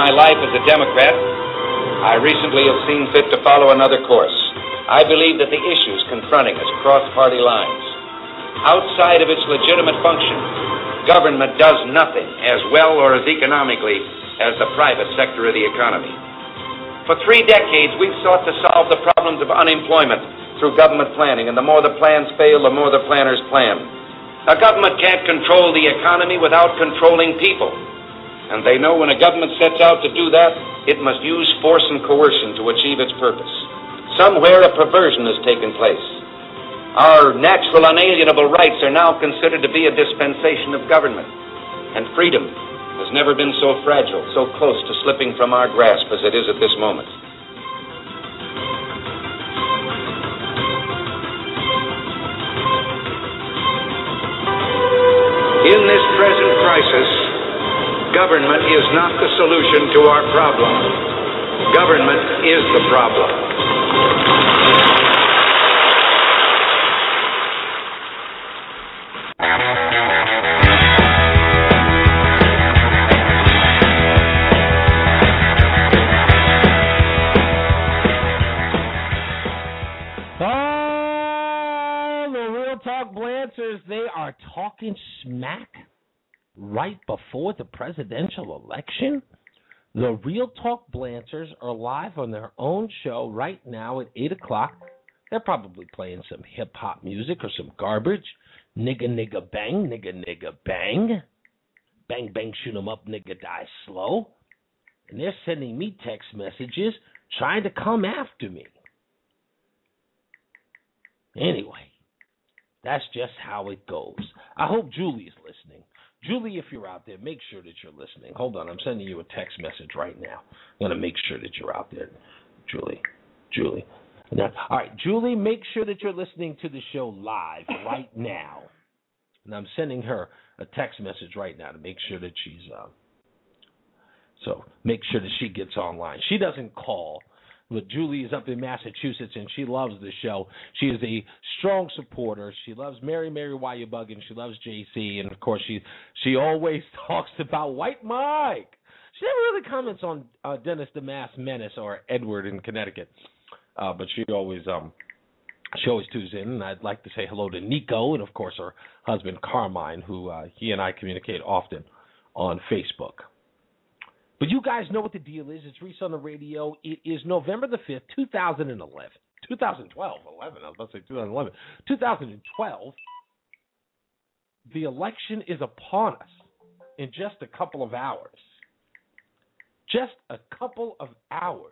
my life as a Democrat, I recently have seen fit to follow another course. I believe that the issues confronting us cross party lines. Outside of its legitimate function, government does nothing as well or as economically as the private sector of the economy. For 3 decades, we've sought to solve the problems of unemployment through government planning, and the more the plans fail, the more the planners plan. Now, government can't control the economy without controlling people. And they know when a government sets out to do that, it must use force and coercion to achieve its purpose. Somewhere a perversion has taken place. Our natural unalienable rights are now considered to be a dispensation of government. And freedom has never been so fragile, so close to slipping from our grasp as it is at this moment. In this present crisis, government is not the solution to our problem. Government is the problem. The Real Talk Blancers, they are talking smack right before the presidential election. The Real Talk Blancers are live on their own show right now at 8 o'clock. They're probably playing some hip-hop music or some garbage. Nigga, nigga, bang, nigga, nigga, bang. Bang, bang, shoot 'em up, nigga, die slow. And they're sending me text messages trying to come after me. Anyway, that's just how it goes. I hope Julie's listening. Julie, if you're out there, make sure that you're listening. Hold on, I'm sending you a text message right now. I'm going to make sure that you're out there, Julie. Now, all right, Julie, make sure that you're listening to the show live right now. And I'm sending her a text message right now to make sure that she's so make sure that she gets online. She doesn't call, but Julie is up in Massachusetts, and she loves the show. She is a strong supporter. She loves Mary, why you bugging? She loves JC, and, of course, she always talks about White Mike. She never really comments on Dennis the Mass Menace or Edward in Connecticut, but she always tunes in, and I'd like to say hello to Nico and, of course, her husband Carmine, who he and I communicate often on Facebook. But you guys know what the deal is. It's Reese on the radio. It is November the 5th, 2011. 2012. 11. I was about to say 2011. 2012. The election is upon us in just a couple of hours. Just a couple of hours.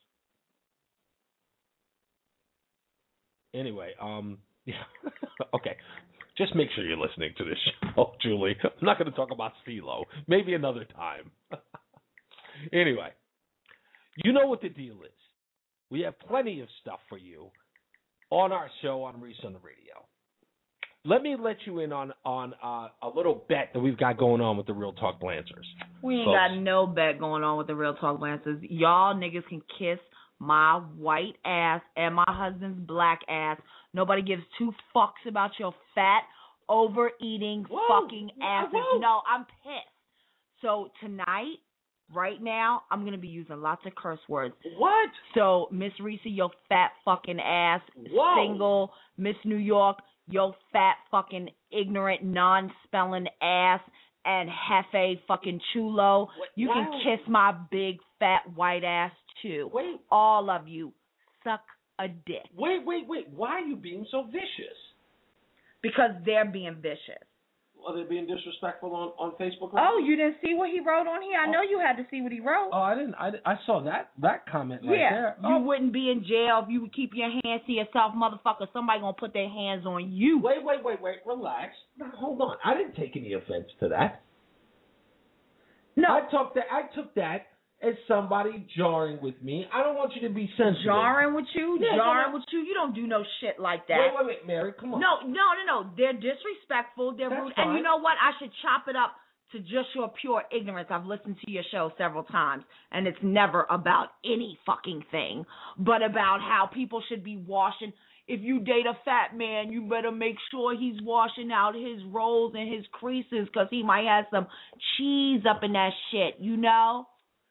Anyway, yeah. Okay. Just make sure you're listening to this show, Julie. I'm not going to talk about CeeLo. Maybe another time. Anyway, you know what the deal is. We have plenty of stuff for you on our show on Reese on the Radio. Let me let you in on a little bet that we've got going on with the Real Talk Blancers. We ain't got no bet going on with the Real Talk Blancers. Y'all niggas can kiss my white ass and my husband's black ass. Nobody gives two fucks about your fat, overeating fucking asses. No, I'm pissed. So tonight, right now, I'm going to be using lots of curse words. What? So, Miss Reese, your fat fucking ass. Whoa. Single. Miss New York, your fat fucking ignorant non-spelling ass. And Hefe fucking chulo. You can kiss my big fat white ass too. Wait. All of you, suck a dick. Wait. Why are you being so vicious? Because they're being vicious. Are they being disrespectful on Facebook? Oh, you didn't see what he wrote on here? I know you had to see what he wrote. Oh, I didn't. I saw that comment right there. You wouldn't be in jail if you would keep your hands to yourself, motherfucker. Somebody gonna put their hands on you. Wait. Relax. Now, hold on. I didn't take any offense to that. No. I took that as somebody jarring with me. I don't want you to be sensitive. Jarring with you? Yeah, jarring with you? You don't do no shit like that. Wait, Mary, come on. No. They're disrespectful. They're rude. Fine. And you know what? I should chop it up to just your pure ignorance. I've listened to your show several times, and it's never about any fucking thing, but about how people should be washing. If you date a fat man, you better make sure he's washing out his rolls and his creases because he might have some cheese up in that shit, you know?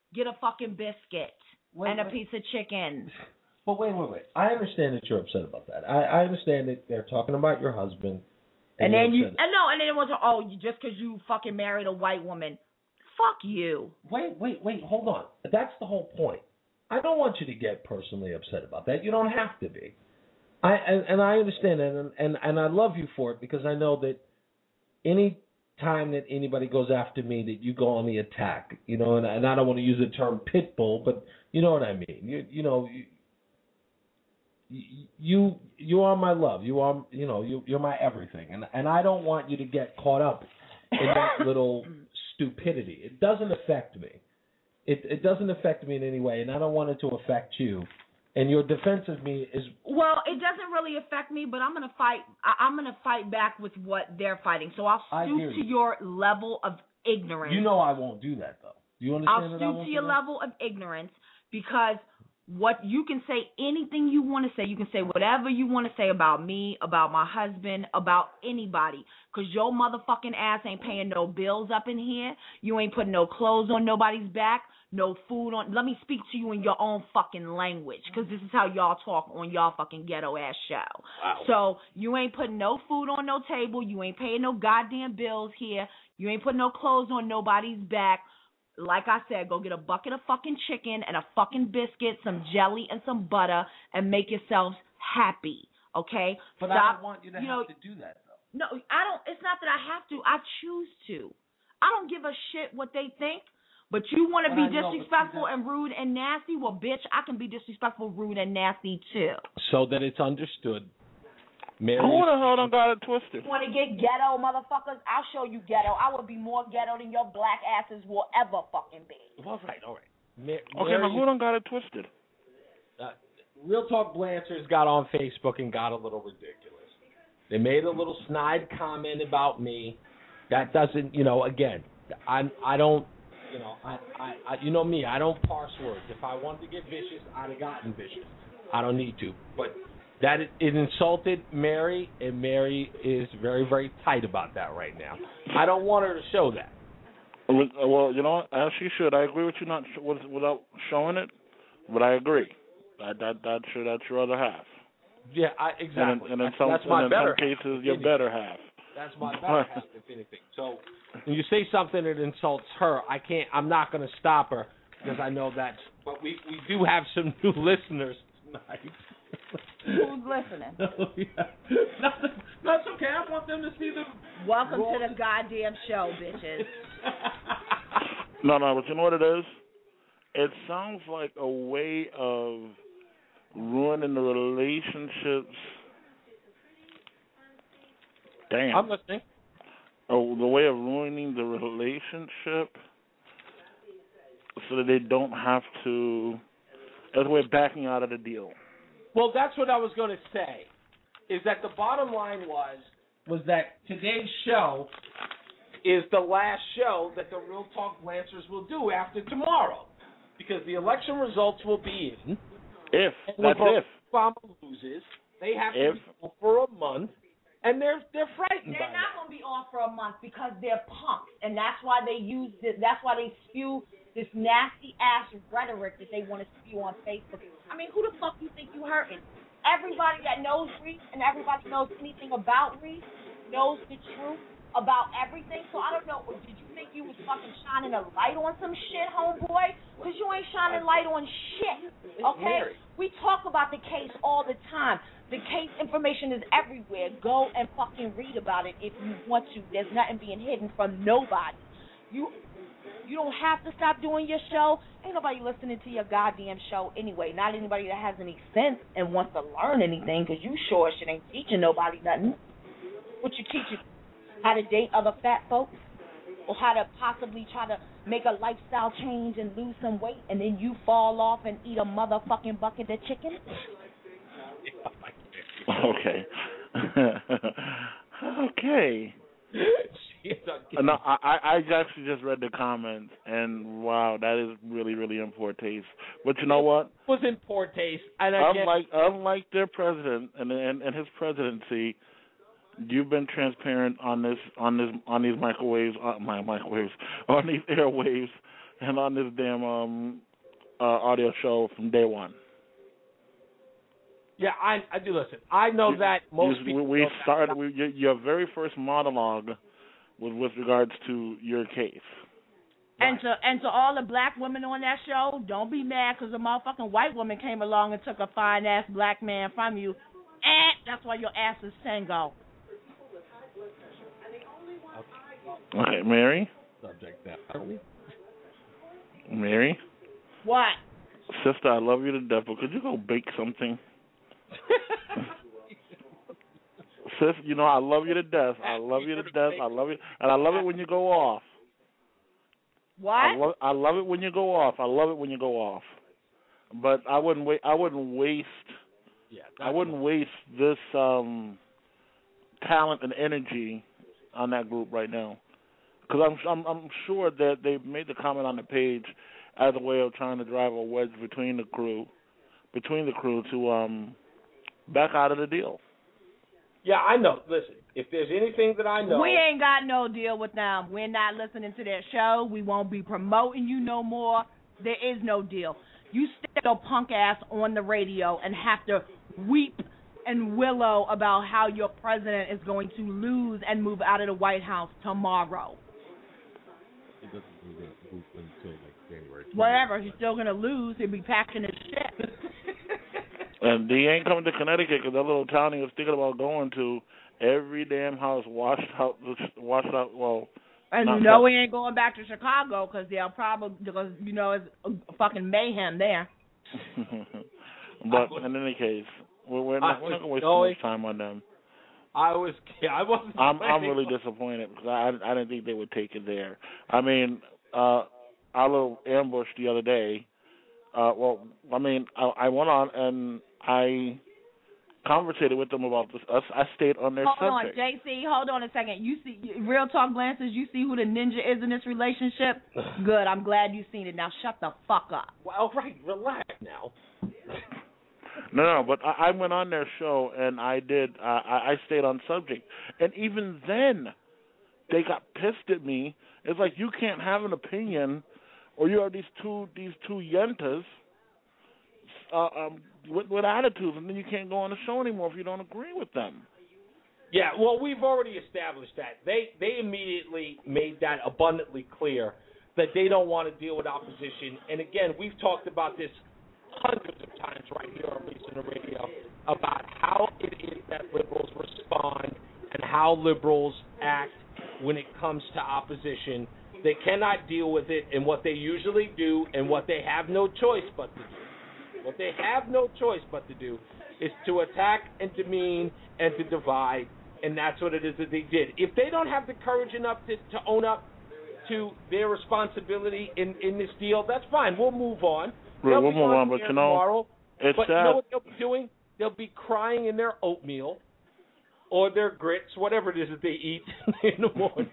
get a fucking biscuit and a piece of chicken. But wait. I understand that you're upset about that. I understand that they're talking about your husband. And then it was, just because you fucking married a white woman. Fuck you. Wait, hold on. That's the whole point. I don't want you to get personally upset about that. You don't have to be. I understand that, and I love you for it, because I know that any time that anybody goes after me, that you go on the attack, and I don't want to use the term pit bull, but you know what I mean. You are my love. You are, you're my everything, and I don't want you to get caught up in that little stupidity. It doesn't affect me. It doesn't affect me in any way, and I don't want it to affect you. And your defense of me is... Well, it doesn't really affect me, but I'm gonna fight. I'm gonna fight back with what they're fighting. So I'll stoop to your level of ignorance. You know I won't do that, though. You understand that I won't do that? I'll stoop to your level of ignorance, because what you can say anything you want to say. You can say whatever you want to say about me, about my husband, about anybody. Because your motherfucking ass ain't paying no bills up in here. You ain't putting no clothes on nobody's back, no food on. Let me speak to you in your own fucking language, because this is how y'all talk on y'all fucking ghetto-ass show. Wow. So you ain't putting no food on no table. You ain't paying no goddamn bills here. You ain't putting no clothes on nobody's back. Like I said, go get a bucket of fucking chicken and a fucking biscuit, some jelly and some butter, and make yourselves happy, okay? But I don't want you to have to do that, though. No, I don't. It's not that I have to. I choose to. I don't give a shit what they think. But you want to be disrespectful and rude and nasty? Well, bitch, I can be disrespectful, rude, and nasty, too. So that it's understood. Mary, who the hell done got it twisted? You want to get ghetto, motherfuckers? I'll show you ghetto. I would be more ghetto than your black asses will ever fucking be. All right. Okay, now who done got it twisted? Real Talk Blancers got on Facebook and got a little ridiculous. They made a little snide comment about me. That doesn't, again, I don't, you know me, I don't parse words. If I wanted to get vicious, I'd have gotten vicious. I don't need to. But that it insulted Mary, and Mary is very, very tight about that right now. I don't want her to show that. Well, you know what? As she should. I agree with you not without showing it, but I agree. That's your other half. Yeah, exactly. And in some cases, your better half. That's my better half, if anything. So when you say something that insults her, I'm not going to stop her, because I know that's. But we do have some new listeners tonight. Who's listening? Oh, yeah. That's okay. I want them to see the. Welcome to the goddamn show, bitches. No, but you know what it is? It sounds like a way of ruining the relationships. Damn. I'm listening. Oh, the way of ruining the relationship so that they don't have to. As a way of backing out of the deal. Well, that's what I was going to say. Is that the bottom line was that today's show is the last show that the Real Talk Lancers will do after tomorrow, because the election results will be in. If Obama loses, they have to be on for a month, and they're frightened. They're not going to be on for a month because they're punks, and that's why they use this. That's why they spew this nasty ass rhetoric that they want to spew on Facebook. I mean, who the fuck you think you hurting? Everybody that knows Reese and everybody knows anything about Reese knows the truth about everything. So I don't know. Did you think you was fucking shining a light on some shit, homeboy? Because you ain't shining light on shit. Okay? We talk about the case all the time. The case information is everywhere. Go and fucking read about it if you want to. There's nothing being hidden from nobody. You don't have to stop doing your show. Ain't nobody listening to your goddamn show anyway. Not anybody that has any sense and wants to learn anything, because you sure shit ain't teaching nobody nothing. What you teaching? How to date other fat folks? Or how to possibly try to make a lifestyle change and lose some weight, and then you fall off and eat a motherfucking bucket of chicken? Okay. Okay. No, I actually just read the comments, and wow, that is really, really in poor taste. But you know what? It was in poor taste. And unlike their president and his presidency, you've been transparent on these airwaves and on this damn audio show from day one. Yeah, I do listen. I know that most people. We started. Your very first monologue was with regards to your case. And to all the black women on that show, don't be mad because a motherfucking white woman came along and took a fine ass black man from you. And that's why your ass is single. Okay, Mary. Subject that. Mary. What? Sister, I love you to death, but could you go bake something? Sis, you know I love you to death. I love you to death. I love you, and I love it when you go off. What? I love it when you go off. I love it when you go off. But I wouldn't waste. I wouldn't waste this talent and energy on that group right now, because I'm sure that they made the comment on the page as a way of trying to drive a wedge between the crew to back out of the deal. Yeah, I know. Listen, if there's anything that I know, we ain't got no deal with them. We're not listening to their show. We won't be promoting you no more. There is no deal. You stick your punk ass on the radio and have to weep and willow about how your president is going to lose and move out of the White House tomorrow. It doesn't move until like January 20th. Whatever, he's still gonna lose. He'll be packing his shit. And he ain't coming to Connecticut because that little town he was thinking about going to, every damn house washed out. Well, and you know he ain't going back to Chicago because they'll probably it's fucking mayhem there. But in any case, we're not going to waste too much time on them. I'm really disappointed because I didn't think they would take it there. I mean, our little ambush the other day. I went on and I conversated with them about this. I stayed on their subject. Hold on, JC. Hold on a second. You see, Real Talk Glances, you see who the ninja is in this relationship? Good. I'm glad you've seen it. Now shut the fuck up. Well, right. Relax now. No, but I went on their show and I stayed on subject. And even then, they got pissed at me. It's like, you can't have an opinion, or you have these two yentas with attitudes, and then you can't go on the show anymore if you don't agree with them. Yeah, well, we've already established that. They immediately made that abundantly clear that they don't want to deal with opposition. And again, we've talked about this hundreds of times right here on Listen to Radio about how it is that liberals respond and how liberals act when it comes to opposition. They cannot deal with it, and what they usually do and what they have no choice but to do. What they have no choice but to do is to attack and demean and to divide, and that's what it is that they did. If they don't have the courage enough to own up to their responsibility in this deal, that's fine. We'll move on. We'll move on, but tomorrow. It's but you know what they'll be doing? They'll be crying in their oatmeal or their grits, whatever it is that they eat in the morning.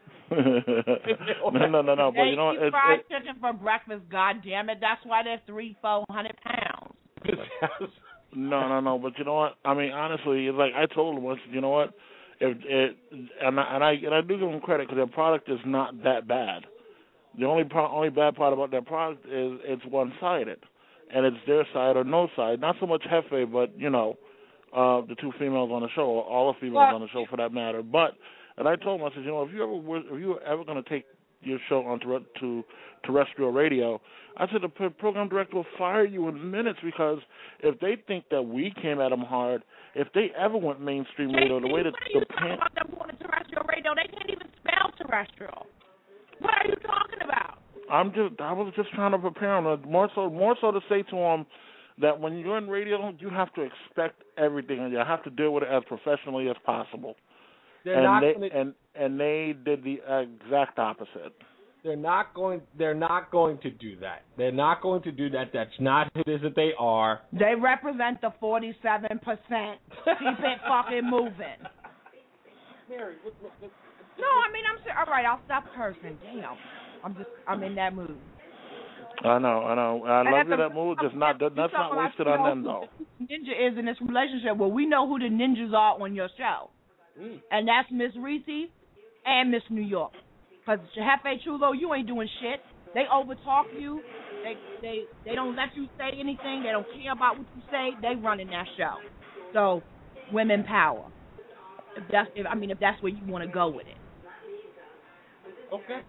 No. But they eat fried chicken for breakfast. God damn it! That's why they're 300-400 pounds. No. But you know what? I mean, honestly, it's like I told them once. You know what? And I do give them credit because their product is not that bad. The only bad part about their product is it's one-sided, and it's their side or no side. Not so much Hefe, but the two females on the show, or all the females on the show for that matter. But and I told them, I said, if you were ever going to take your show on to terrestrial radio, I said the program director will fire you in minutes, because if they think that we came at them hard, if they ever went mainstream radio, the way that what are you talking about them going to terrestrial radio? They can't even spell terrestrial. What are you talking about? I was just trying to prepare them more so to say to them that when you're in radio, you have to expect everything, and you have to deal with it as professionally as possible. They did the exact opposite. They're not going to do that. They're not going to do that. That's not who it is that they are. They represent the 47%. Keep it fucking moving. Mary, no, I mean, all right, I'll stop cursing. Damn. I'm in that mood. I know. I love you, that mood. That's not wasted on them, though. Ninja is in this relationship. Well, we know who the ninjas are on your show. And that's Miss Reese and Miss New York. Because Hefe Chulo, you ain't doing shit. They overtalk you. They don't let you say anything. They don't care about what you say. They running that show. So, women power. If that's where you want to go with it. Okay.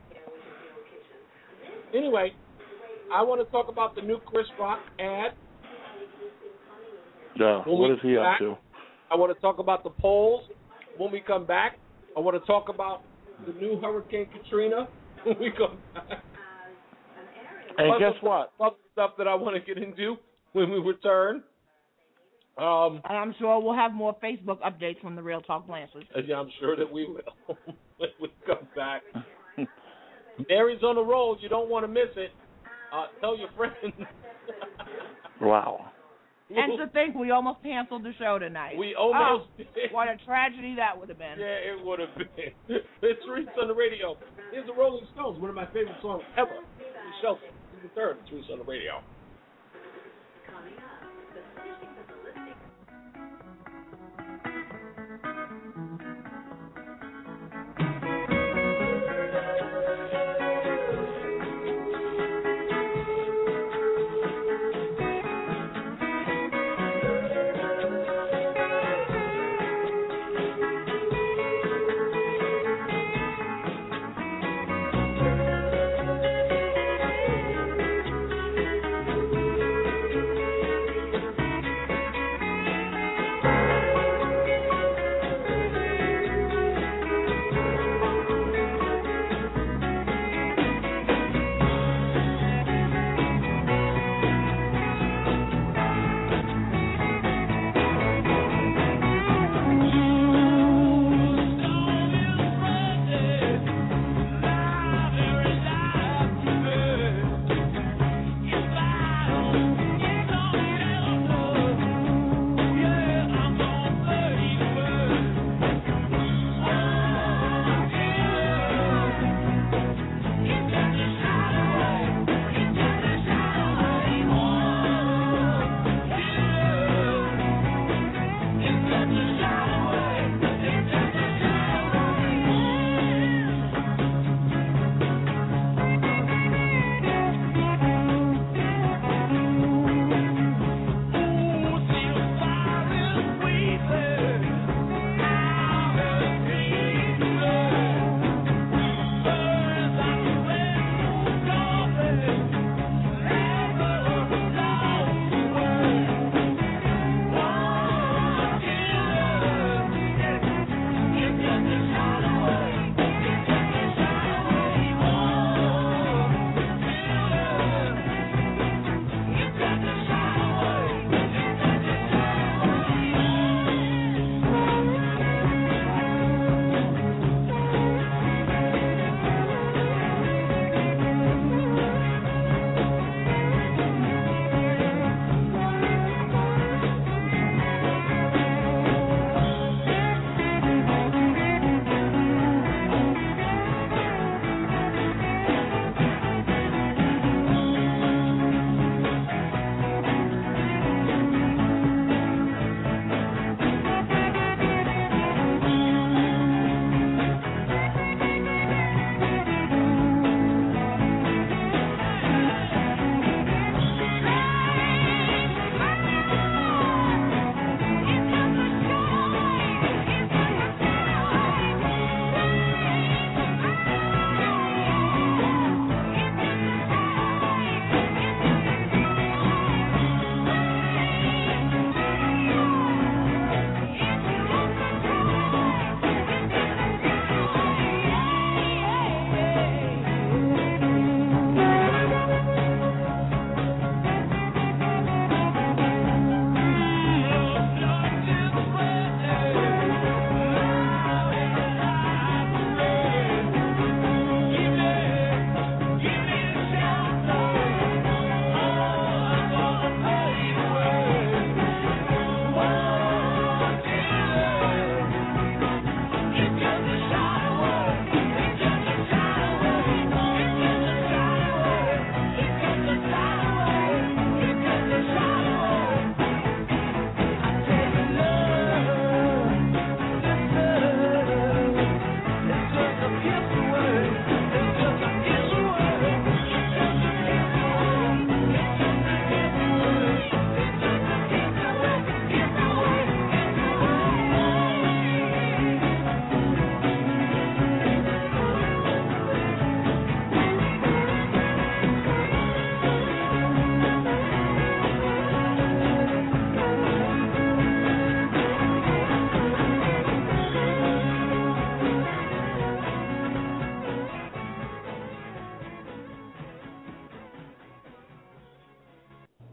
Anyway, I want to talk about the new Chris Rock ad. Yeah, what is he up to? I want to talk about the polls when we come back. I want to talk about the new Hurricane Katrina when we come back. And guess what? Other stuff that I want to get into when we return. And I'm sure we'll have more Facebook updates from the Real Talk Lancers. Yeah, I'm sure that we will when we come back. Mary's on the roll. You don't want to miss it. Tell your friends. Wow. And to think we almost canceled the show tonight. We almost did. What a tragedy that would have been. Yeah, it would have been. It's Reese on the radio. Here's the Rolling Stones, one of my favorite songs ever. Shelton, the third. It's Reese on the radio.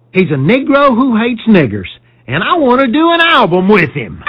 He's a Negro who hates niggers, and I want to do an album with him.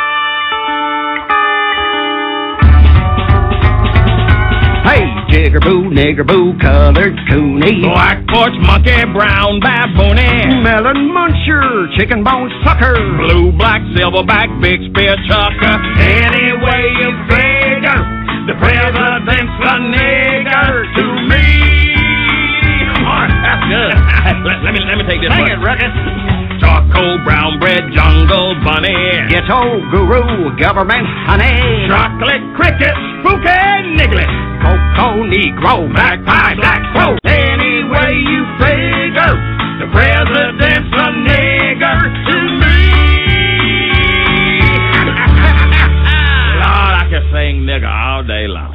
Hey, jigger-boo, nigger-boo, colored coonie, black porch monkey, brown baboonie, melon muncher, chicken bone sucker, blue, black, silverback, big spear chucker. Any way you figure, the president's a nigger to me. That's good. let me take this one. Sing it, Ruckus. Charcoal, brown bread, jungle bunny, Ghetto guru, government honey, chocolate cricket, spooky niggly, Cocoa Negro, magpie, black crow. Any way you figure, the president's a nigger to me. Lord, I can sing nigger all day long.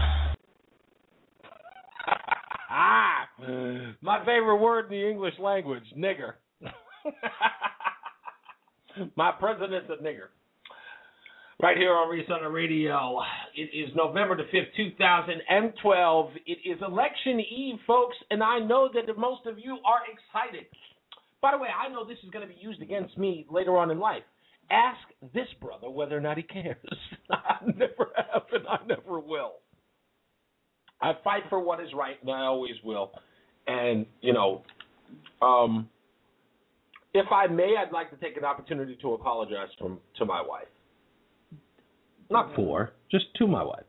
My favorite word in the English language, nigger. My president's a nigger. Right here on Resona Radio. It is November the 5th, 2012. It is election eve, folks, and I know that most of you are excited. By the way, I know this is going to be used against me later on in life. Ask this brother whether or not he cares. I never have, and I never will. I fight for what is right, and I always will. And, if I may, I'd like to take an opportunity to apologize to my wife. Not for, just to my wife.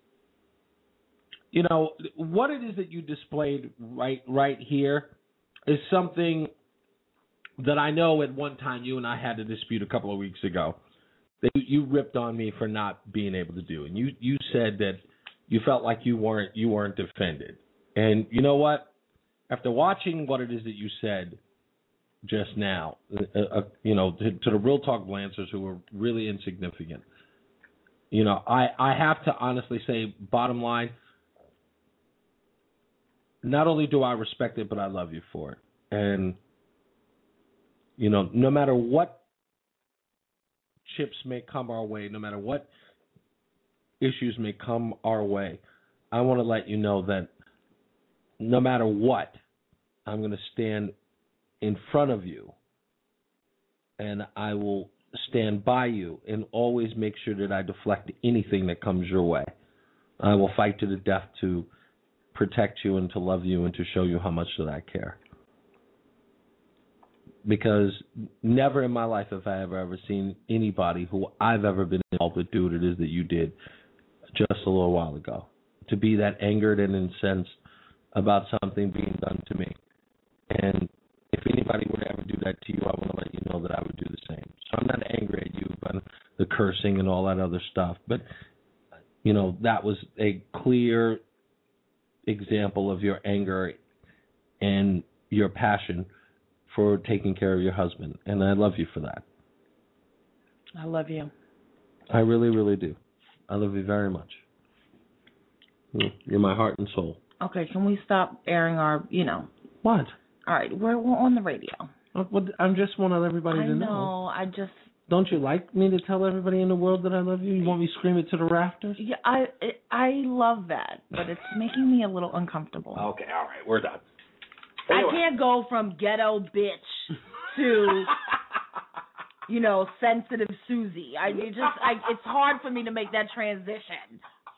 What it is that you displayed right here is something that I know at one time you and I had a dispute a couple of weeks ago that you ripped on me for not being able to do. And you said that you felt like you weren't defended. And you know what? After watching what it is that you said just now, to the Real Talk Lancers who were really insignificant, I have to honestly say, bottom line, not only do I respect it, but I love you for it. And, no matter what chips may come our way, no matter what issues may come our way, I want to let you know that no matter what, I'm going to stand in front of you and I will stand by you and always make sure that I deflect anything that comes your way. I will fight to the death to protect you and to love you and to show you how much that I care. Because never in my life have I ever seen anybody who I've ever been involved with do what it is that you did just a little while ago. To be that angered and incensed about something being done to me. And if anybody would ever do that to you, I want to let you know that I would do the same. So I'm not angry at you about the cursing and all that other stuff. But, that was a clear example of your anger and your passion for taking care of your husband. And I love you for that. I love you. I really, really do. I love you very much. You're my heart and soul. Okay, can we stop airing our, What? All right, we're on the radio. I just want everybody to know. I know. Don't you like me to tell everybody in the world that I love you? You want me to scream it to the rafters? Yeah, I love that, but it's making me a little uncomfortable. Okay, all right, we're done. Anyway. I can't go from ghetto bitch to, sensitive Susie. It's hard for me to make that transition.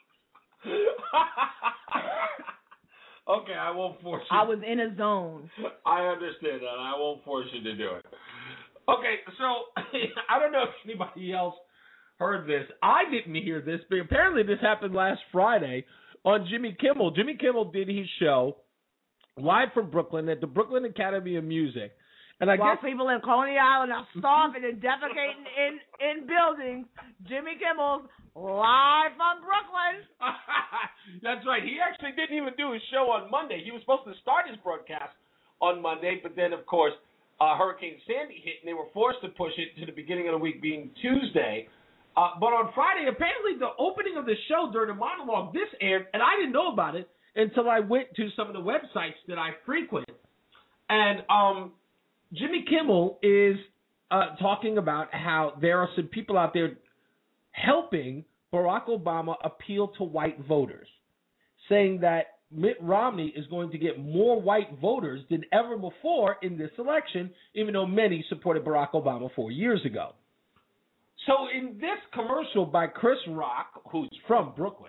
Okay, I won't force you. I was in a zone. I understand that. I won't force you to do it. Okay, so I don't know if anybody else heard this. I didn't hear this, but apparently this happened last Friday on Jimmy Kimmel. Jimmy Kimmel did his show live from Brooklyn at the Brooklyn Academy of Music. And While people in Coney Island are starving and defecating in buildings, Jimmy Kimmel's live from Brooklyn. That's right. He actually didn't even do his show on Monday. He was supposed to start his broadcast on Monday, but then, of course, Hurricane Sandy hit, and they were forced to push it to the beginning of the week being Tuesday. But on Friday, apparently the opening of the show during the monologue, this aired, and I didn't know about it until I went to some of the websites that I frequent. And Jimmy Kimmel is talking about how there are some people out there helping Barack Obama appeal to white voters, saying that Mitt Romney is going to get more white voters than ever before in this election, even though many supported Barack Obama 4 years ago. So in this commercial by Chris Rock, who's from Brooklyn,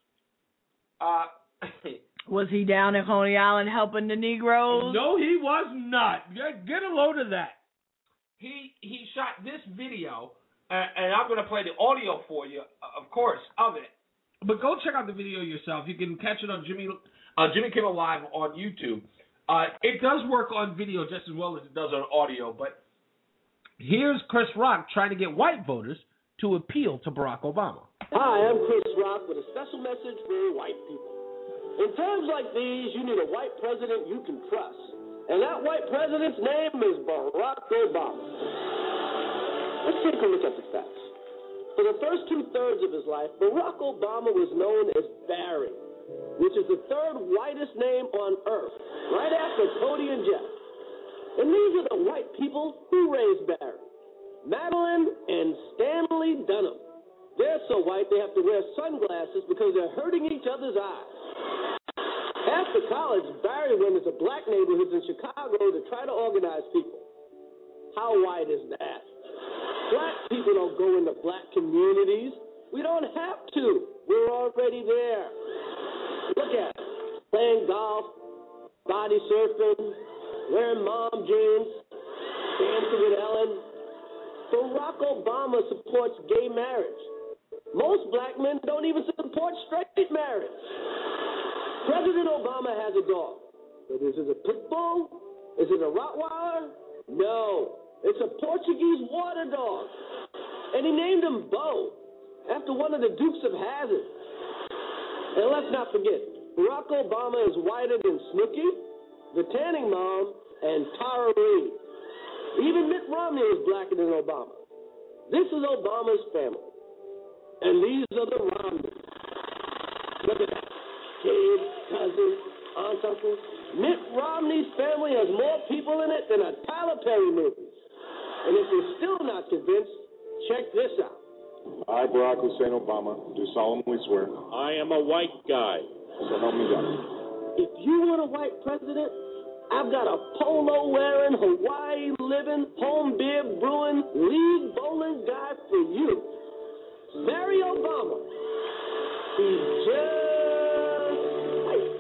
was he down in Coney Island helping the Negroes? No, he was not. Get a load of that. He shot this video, and I'm going to play the audio for you, of course, of it. But go check out the video yourself. You can catch it on Jimmy Kimmel Live on YouTube. It does work on video just as well as it does on audio, but here's Chris Rock trying to get white voters to appeal to Barack Obama. Hi, I'm Chris Rock with a special message for white people. In times like these, you need a white president you can trust. And that white president's name is Barack Obama. Let's take a look at the facts. For the first 2/3 of his life, Barack Obama was known as Barry, which is the third whitest name on earth, right after Cody and Jeff. And these are the white people who raised Barry: Madeline and Stanley Dunham. They're so white they have to wear sunglasses because they're hurting each other's eyes. After college, Barry went into black neighborhoods in Chicago to try to organize people. How white is that? Black people don't go into black communities. We don't have to. We're already there. Look at it. Playing golf, body surfing, wearing mom jeans, dancing with Ellen. Barack Obama supports gay marriage. Most black men don't even support straight marriage. President Obama has a dog. But is it a pit bull? Is it a Rottweiler? No. It's a Portuguese water dog. And he named him Bo, after one of the Dukes of Hazzard. And let's not forget, Barack Obama is whiter than Snooki, the Tanning Mom, and Tara Reid. Even Mitt Romney is blacker than Obama. This is Obama's family. And these are the Romneys. Look at that. Kids, cousins, aunts, uncles. Mitt Romney's family has more people in it than a Tyler Perry movie. And if you're still not convinced, check this out. I, Barack Hussein Obama, do solemnly swear. I am a white guy. So help me God. If you want a white president, I've got a polo-wearing, Hawaii-living, home beer brewing, league bowling guy for you. Barry Obama. He's just white.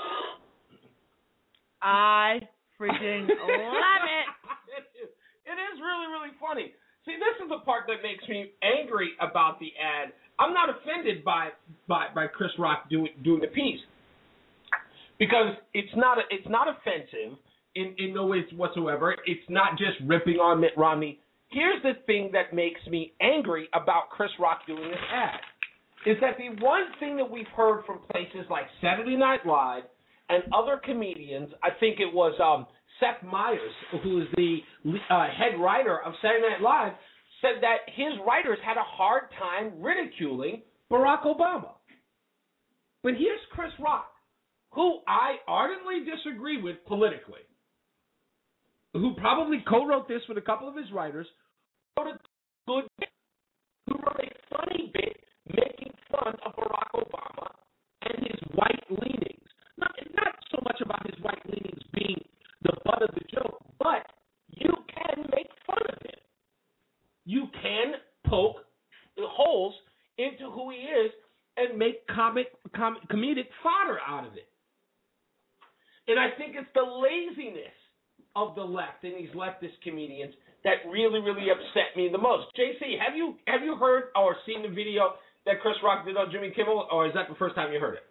I freaking love it. It is really, really funny. See, this is the part that makes me angry about the ad. I'm not offended by Chris Rock doing the piece because it's not offensive in no ways whatsoever. It's not just ripping on Mitt Romney. Here's the thing that makes me angry about Chris Rock doing this ad is that the one thing that we've heard from places like Saturday Night Live and other comedians, I think it was Seth Meyers, who is the head writer of Saturday Night Live, said that his writers had a hard time ridiculing Barack Obama. But here's Chris Rock, who I ardently disagree with politically, who probably co-wrote this with a couple of his writers, wrote a good bit, who wrote a funny bit making fun of Barack Obama and his white leanings. Not so much about his white leanings being the butt of the joke, but you can make fun of him. You can poke holes into who he is and make comedic fodder out of it. And I think it's the laziness of the left and these leftist comedians that really, really upset me the most. JC, have you heard or seen the video that Chris Rock did on Jimmy Kimmel, or is that the first time you heard it?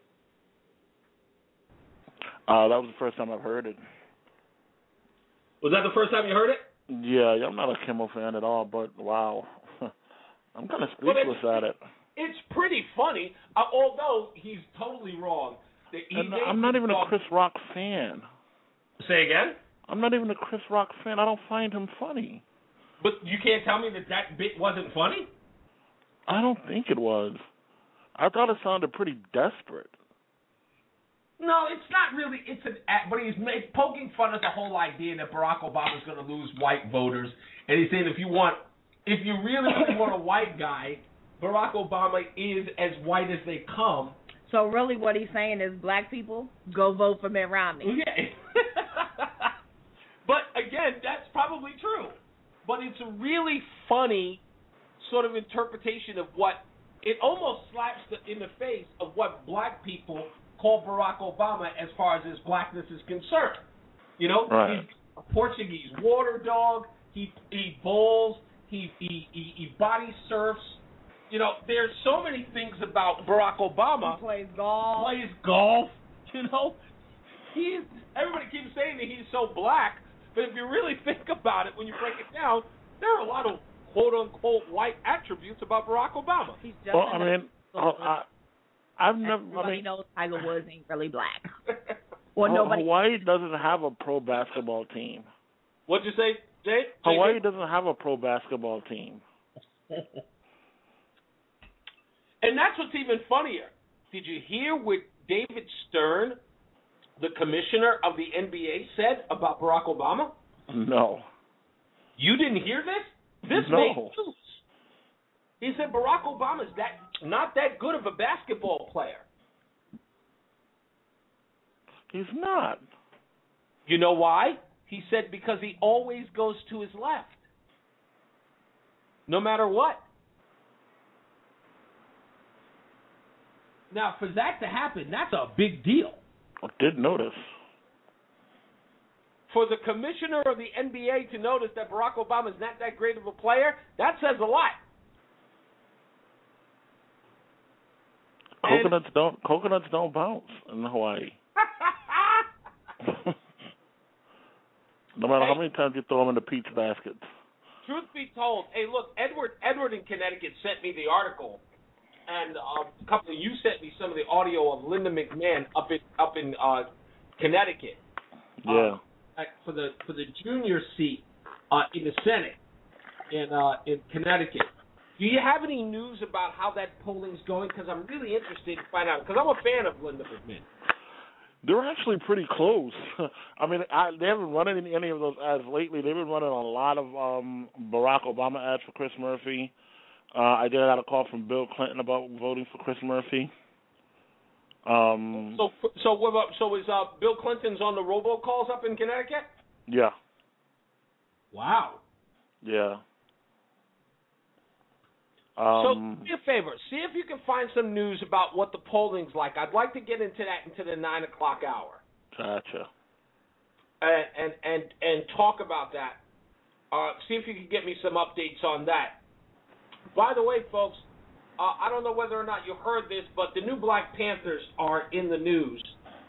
That was the first time I've heard it. Was that the first time you heard it? Yeah, I'm not a Kimmel fan at all, but wow. I'm kind of speechless at it. It's pretty funny, although he's totally wrong. I'm not even a Chris Rock fan. Say again? I'm not even a Chris Rock fan. I don't find him funny. But you can't tell me that bit wasn't funny? I don't think it was. I thought it sounded pretty desperate. No, it's not really. It's an act, but he's poking fun at the whole idea that Barack Obama is going to lose white voters, and he's saying if you really want a white guy, Barack Obama is as white as they come, So really what he's saying is black people, go vote for Mitt Romney. Yeah. But again, that's probably true. But it's a really funny sort of interpretation of what it almost slaps in the face of what black people call Barack Obama as far as his blackness is concerned. You know, right. He's a Portuguese water dog. He bowls. He body surfs. You know, there's so many things about Barack Obama. He plays golf. You know, everybody keeps saying that he's so black, but if you really think about it, when you break it down, there are a lot of quote unquote white attributes about Barack Obama. He's just Everybody knows Tiger Woods ain't really black. Or nobody. Hawaii doesn't have a pro basketball team. What'd you say, Jay? Hawaii doesn't have a pro basketball team. And that's what's even funnier. Did you hear what David Stern, the commissioner of the NBA, said about Barack Obama? No. You didn't hear this? This made news. He said Barack Obama's not that good of a basketball player. He's not. You know why? He said because he always goes to his left. No matter what. Now, for that to happen, that's a big deal. I did notice. For the commissioner of the NBA to notice that Barack Obama is not that great of a player, that says a lot. Coconuts don't bounce in Hawaii. No matter how many times you throw them in the peach baskets. Truth be told, hey, look, Edward in Connecticut sent me the article, and you sent me some of the audio of Linda McMahon up in Connecticut. Yeah. For the junior seat in the Senate in Connecticut. Do you have any news about how that polling's going? Because I'm really interested to find out. Because I'm a fan of Linda McMahon. They're actually pretty close. I mean, they haven't run any of those ads lately. They've been running a lot of Barack Obama ads for Chris Murphy. I got a call from Bill Clinton about voting for Chris Murphy. So is Bill Clinton's on the robocalls up in Connecticut? Yeah. Wow. Yeah. So do me a favor. See if you can find some news about what the polling's like. I'd like to get into that into the 9 o'clock hour. Gotcha. And talk about that. See if you can get me some updates on that. By the way, folks, I don't know whether or not you heard this, but the new Black Panthers are in the news.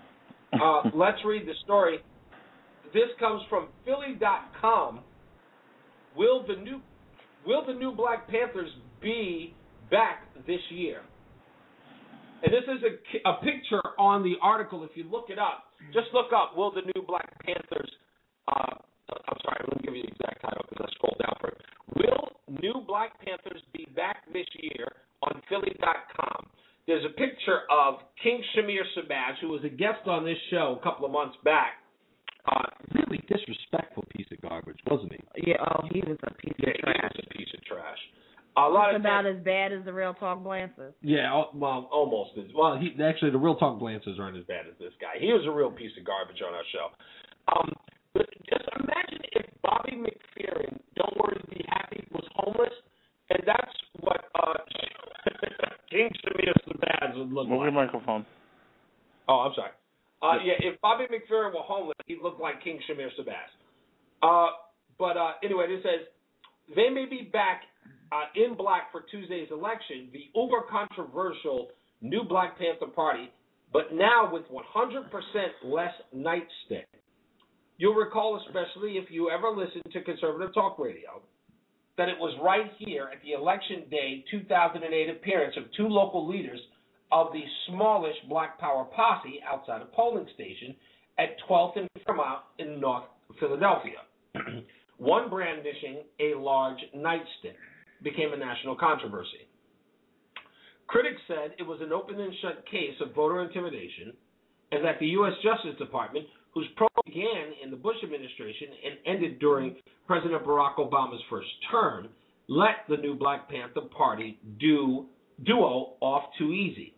Let's read the story. This comes from Philly.com. Will the new Black Panthers be back this year? And this is a picture on the article. If you look it up, just look up, will the new Black Panthers, I'm sorry, let me give you the exact title because I scrolled down for it. Will new Black Panthers be back this year on Philly.com? There's a picture of King Shamir Sabaz, who was a guest on this show a couple of months back. Really disrespectful piece of garbage, wasn't he? Yeah, he was a piece of trash. He was a piece of trash. It's about as bad as the Real Talk Blancers. Yeah, well, almost as well. Actually, the Real Talk Blancers aren't as bad as this guy. He was a real piece of garbage on our show. But just imagine if Bobby McFerrin, don't worry, be happy, was homeless, and that's what King Shamir Sabaz would look like. Move your microphone. Oh, I'm sorry. If Bobby McFerrin were homeless, he'd look like King Shamir Sabaz. But anyway, this says, they may be back in black for Tuesday's election, the uber-controversial new Black Panther Party, but now with 100% less nightstick. You'll recall, especially if you ever listened to conservative talk radio, that it was right here at the Election Day 2008 appearance of two local leaders of the smallish Black Power posse outside a polling station at 12th and Fairmount in North Philadelphia. One brandishing a large nightstick became a national controversy. Critics said it was an open and shut case of voter intimidation and that the U.S. Justice Department, whose probe began in the Bush administration and ended during President Barack Obama's first term, let the new Black Panther Party duo off too easy.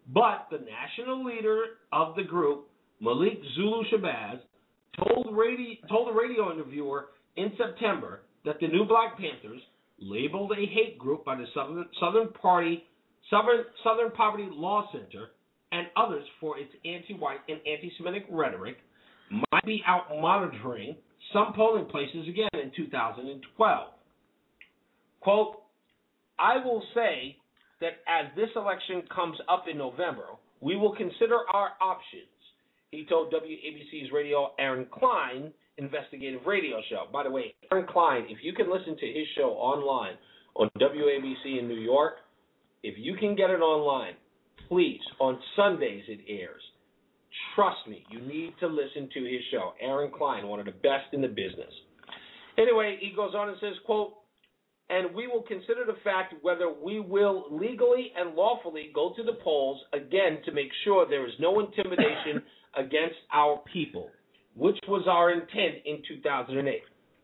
But the national leader of the group, Malik Zulu Shabazz, told a radio interviewer in September that the new Black Panthers, labeled a hate group by the Southern Poverty Law Center and others for its anti-white and anti-Semitic rhetoric, might be out monitoring some polling places again in 2012. Quote, I will say that as this election comes up in November, we will consider our options, he told WABC's radio Aaron Klein investigative radio show. By the way, Aaron Klein, if you can listen to his show online on WABC in New York, if you can get it online, please, on Sundays it airs. Trust me, you need to listen to his show. Aaron Klein, one of the best in the business. Anyway, he goes on and says, quote, and we will consider the fact whether we will legally and lawfully go to the polls again to make sure there is no intimidation against our people, which was our intent in 2008.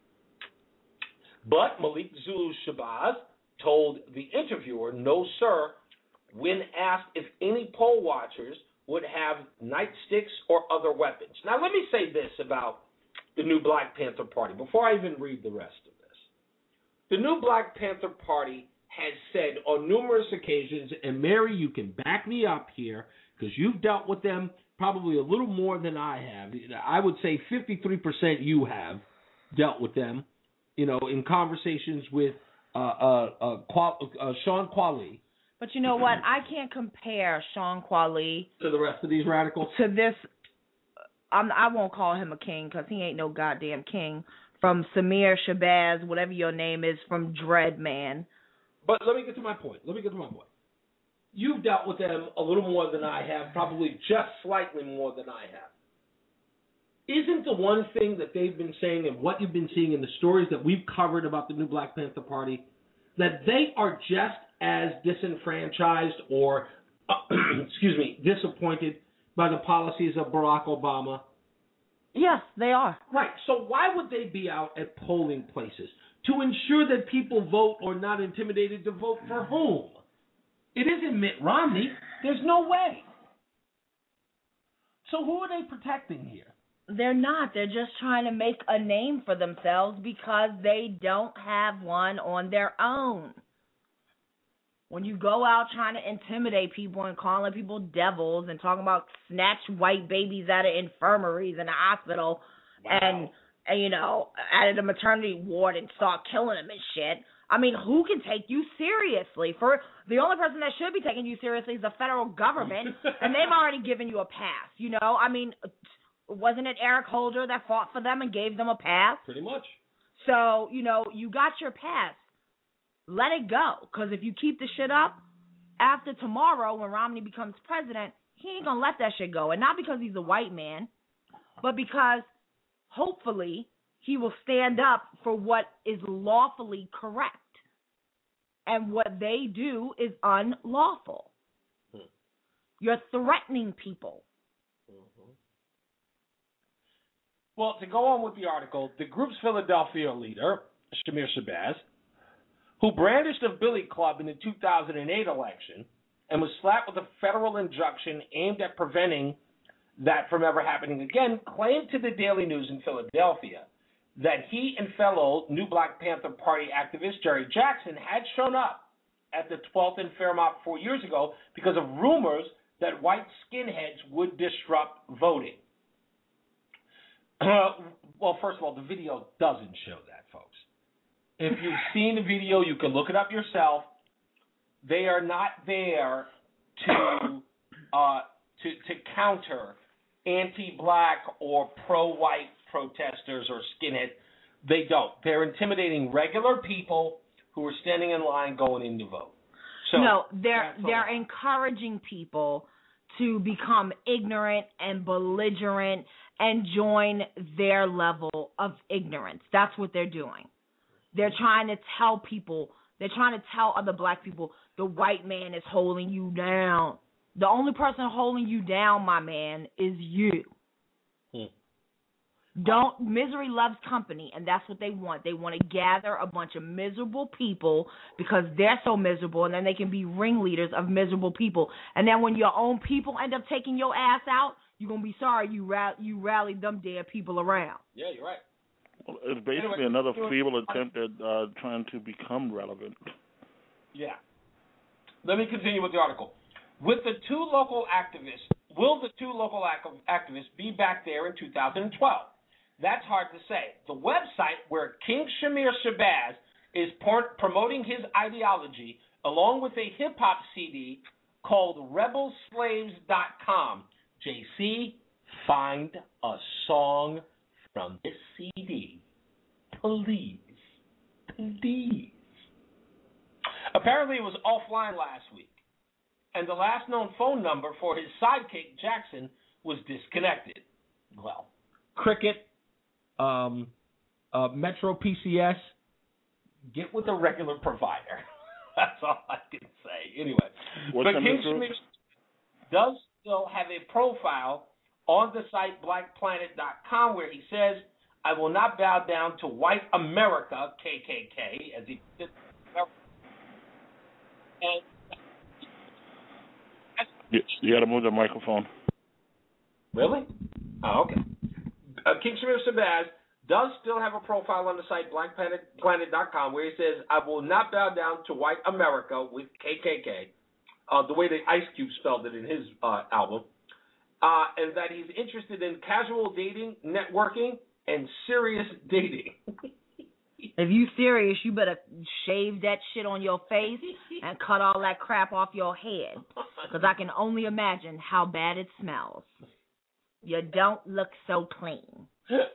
But Malik Zulu Shabazz told the interviewer, no, sir, when asked if any poll watchers would have nightsticks or other weapons. Now, let me say this about the new Black Panther Party before I even read the rest of this. The new Black Panther Party has said on numerous occasions, and Mary, you can back me up here because you've dealt with them probably a little more than I have. I would say 53% you have dealt with them, in conversations with Sean Quali. But you know what? I can't compare Sean Quali to the rest of these radicals. To this, I won't call him a king because he ain't no goddamn king. From Samir Shabazz, whatever your name is, from Dreadman. But let me get to my point. You've dealt with them a little more than I have, probably just slightly more than I have. Isn't the one thing that they've been saying and what you've been seeing in the stories that we've covered about the new Black Panther Party, that they are just as disenfranchised or, disappointed by the policies of Barack Obama? Yes, they are. Right. So why would they be out at polling places? To ensure that people vote or not intimidated to vote for whom? It isn't Mitt Romney. There's no way. So who are they protecting here? They're not. They're just trying to make a name for themselves because they don't have one on their own. When you go out trying to intimidate people and calling people devils and talking about snatch white babies out of infirmaries in the hospital and out of the maternity ward and start killing them and shit, I mean, who can take you seriously? For the only person that should be taking you seriously is the federal government, and they've already given you a pass. I mean, wasn't it Eric Holder that fought for them and gave them a pass? Pretty much. So, you got your pass. Let it go, because if you keep the shit up, after tomorrow when Romney becomes president, he ain't going to let that shit go. And not because he's a white man, but because hopefully he will stand up for what is lawfully correct. And what they do is unlawful. You're threatening people. Well, to go on with the article, the group's Philadelphia leader, Samir Shabazz, who brandished a billy club in the 2008 election and was slapped with a federal injunction aimed at preventing that from ever happening again, claimed to the Daily News in Philadelphia that he and fellow New Black Panther Party activist Jerry Jackson had shown up at the 12th in Fairmount 4 years ago because of rumors that white skinheads would disrupt voting. Well, first of all, the video doesn't show that, folks. If you've seen the video, you can look it up yourself. They are not there to counter anti-black or pro-white protesters or skinheads. They don't. They're intimidating regular people who are standing in line going in to vote. So no, they're encouraging people to become ignorant and belligerent and join their level of ignorance. That's what they're doing. They're trying to tell people, they're trying to tell other black people, the white man is holding you down. The only person holding you down, my man, is you. Misery loves company, and that's what they want. They want to gather a bunch of miserable people because they're so miserable, and then they can be ringleaders of miserable people. And then when your own people end up taking your ass out, you're going to be sorry you rallied them dead people around. Yeah, you're right. Well, it's basically another feeble attempt at trying to become relevant. Yeah. Let me continue with the article. Will the two local activists be back there in 2012? That's hard to say. The website where King Shamir Shabazz is promoting his ideology, along with a hip-hop CD called rebelslaves.com. JC, find a song from this CD. Please. Please. Apparently it was offline last week, and the last known phone number for his sidekick, Jackson, was disconnected. Well, Cricket, Metro PCS, get with a regular provider. That's all I can say. Anyway, What's but King Schmidt does still have a profile on the site blackplanet.com where he says, "I will not bow down to white America, KKK," as he did. And you got to move the microphone. Really? Oh, okay. King Shamir Shabazz does still have a profile on the site blackplanet.com where he says, "I will not bow down to white America," with KKK, the way that Ice Cube spelled it in his album, and that he's interested in casual dating, networking, and serious dating. If you serious, you better shave that shit on your face and cut all that crap off your head, because I can only imagine how bad it smells. You don't look so clean.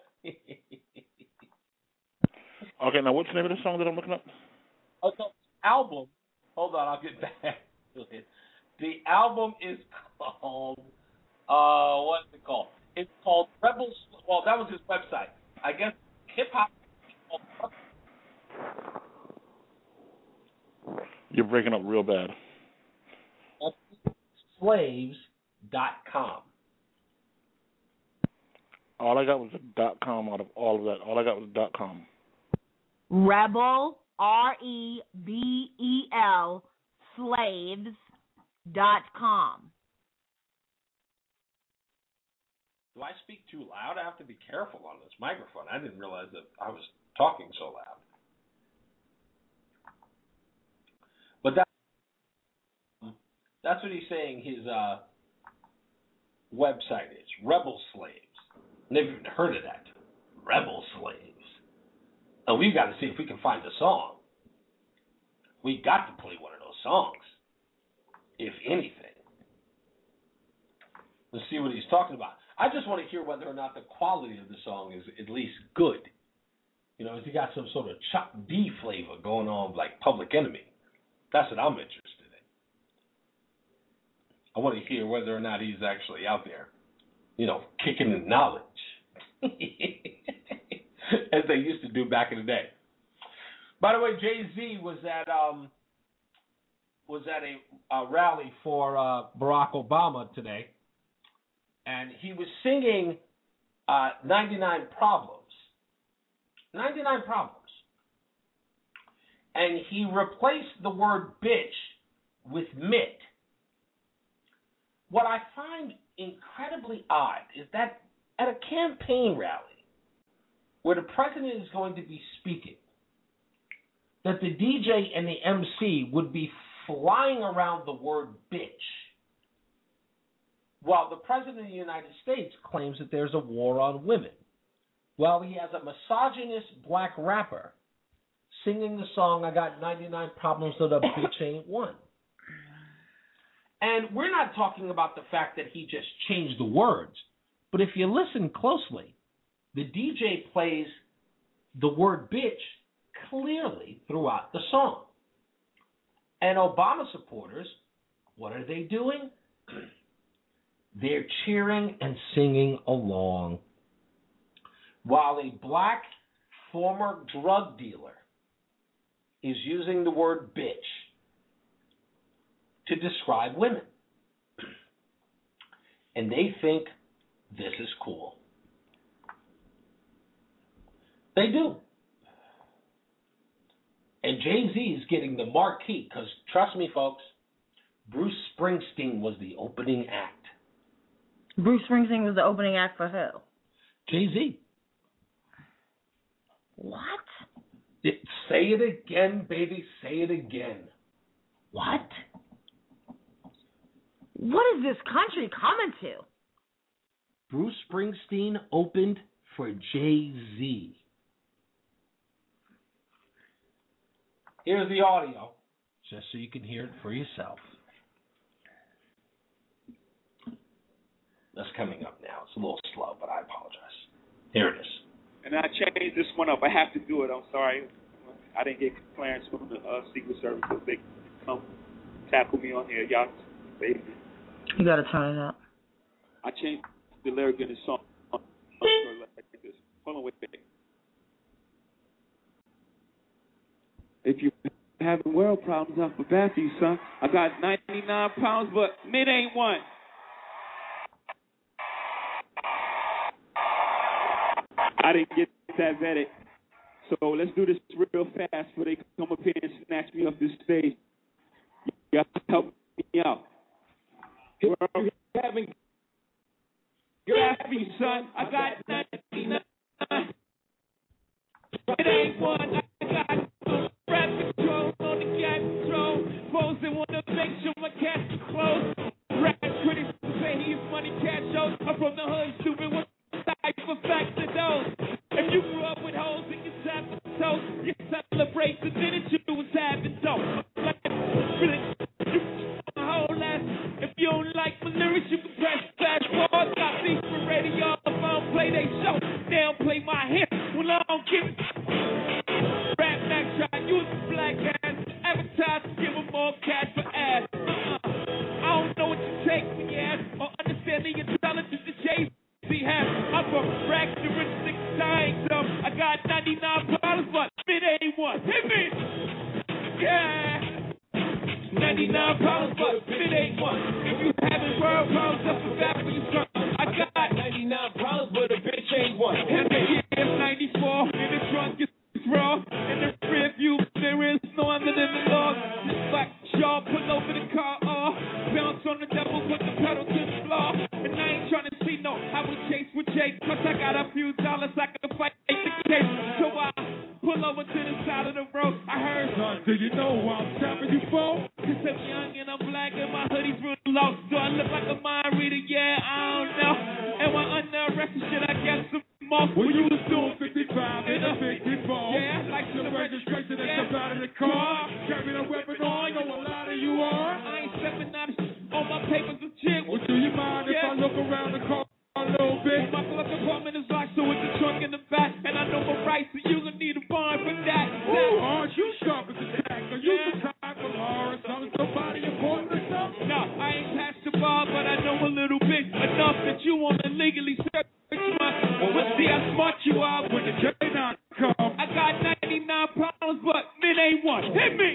Okay, now what's the name of the song that I'm looking up? Okay, album. Hold on, I'll get back to it. The album is called, what's it called? It's called Rebels. Well, that was his website. I guess hip hop. You're breaking up real bad. Slaves.com. All I got was a .com out of all of that. All I got was .com. Rebel, REBEL, slaves.com. Do I speak too loud? I have to be careful on this microphone. I didn't realize that I was talking so loud. But that's what he's saying his website is, Rebel Slaves. Never even heard of that. Rebel Slaves. And we've got to see if we can find a song. We've got to play one of those songs, if anything. Let's see what he's talking about. I just want to hear whether or not the quality of the song is at least good. You know, has he got some sort of Chuck D flavor going on like Public Enemy? That's what I'm interested in. I want to hear whether or not he's actually out there, you know, kicking in knowledge, as they used to do back in the day. By the way, Jay-Z was at a rally for Barack Obama today, and he was singing 99 Problems. 99 Problems. And he replaced the word bitch with mitt. What I find incredibly odd is that at a campaign rally where the president is going to be speaking, that the DJ and the MC would be flying around the word bitch, while the president of the United States claims that there's a war on women, while he has a misogynist black rapper singing the song, "I got 99 problems that a bitch ain't one." And we're not talking about the fact that he just changed the words, but if you listen closely, the DJ plays the word bitch clearly throughout the song. And Obama supporters, what are they doing? They're cheering and singing along, while a black former drug dealer is using the word bitch to describe women. And they think this is cool. They do. And Jay-Z is getting the marquee because, trust me, folks, Bruce Springsteen was the opening act. Bruce Springsteen was the opening act for who? Jay-Z. What? Say it again, baby. Say it again. What? What is this country coming to? Bruce Springsteen opened for Jay-Z. Here's the audio, just so you can hear it for yourself. That's coming up now. It's a little slow, but I apologize. Here it is. And I changed this one up. I have to do it. I'm sorry. I didn't get clearance from the Secret Service, so they come tackle me on here. Y'all, baby. You gotta turn it up. I changed the lyric in the song. Hold on, wait. If you having world problems, I feel bad for you, son. I got 99 pounds, but mid ain't one. I didn't get that vetted. So let's do this real fast before they come up here and snatch me off this stage. You got to help me out. You're having me, son. I got 99. It ain't one. I got rap control on the cat control. Posing wanna make sure my cat's close. Rap critics say he's money cat shows. I'm from the hood, stupid. What type of facts are those? If you grew up with holes in your tap toes, you celebrate the minute you was having dope. You a whole ass. If you don't like my lyrics, you can press fast forward. Got these for radio. If I don't play they show, they don't play my hit. Well, I don't get it. Rap Max try use the black ass. Advertise to give them more cash for ass. I don't know what you take for your ass or understand the intelligence that Jay-Z has. I'm from rack to rich six times. I got 99 problems, but it ain't one. Hit me. Yeah. 99 problems, but it ain't one. If you having world problems, that's a bad for you, son. I got 99 problems, but a bitch ain't one. Hit me. Yeah, 94 in the trunk is raw. In the rear view, there is no other than the law. Just like y'all pull over the car, bounce on the devil, put the pedal to the floor. And I ain't trying to see no, I would chase with Jake, cause I got a few dollars I can fight the case. So I pull over to the side of the road. I heard, son, do you know who I'm trapping you for? Cause I'm young and I'm black and my hoodie's real low. Do I look like a mind reader? Yeah, I don't know. Am I under arrest and shit? I guess some more. When you was doing 55 in a big ball. Yeah, like the registration that's about in the car. Carrying a weapon on, know a lot of you are. I ain't stepping out of shit. All my papers are chick. Well, do you mind if I look around the car a little bit? My glove compartment is locked, so it's the trunk in the back. And I know my rights, so you gonna need a bond for that. Ooh, aren't you sharp as a tack? Are you the type of law or something? Somebody important or something? No, I ain't passed the bar, but I know a little bit. Enough that you wanna legally search my. Well, see how smart you are when the J9 come. I got 99 problems, but it ain't one. Hit me!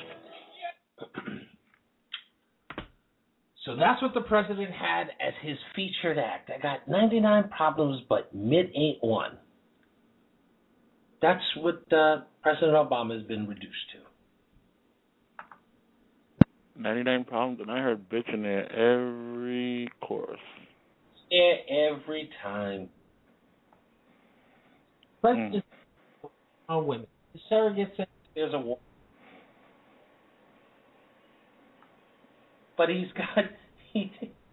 So that's what the president had as his featured act. I got 99 problems, but mid ain't one. That's what President Obama has been reduced to. 99 problems, and I heard bitch in there every chorus. Yeah, every time. President on women. The surrogate says there's a war. But he got the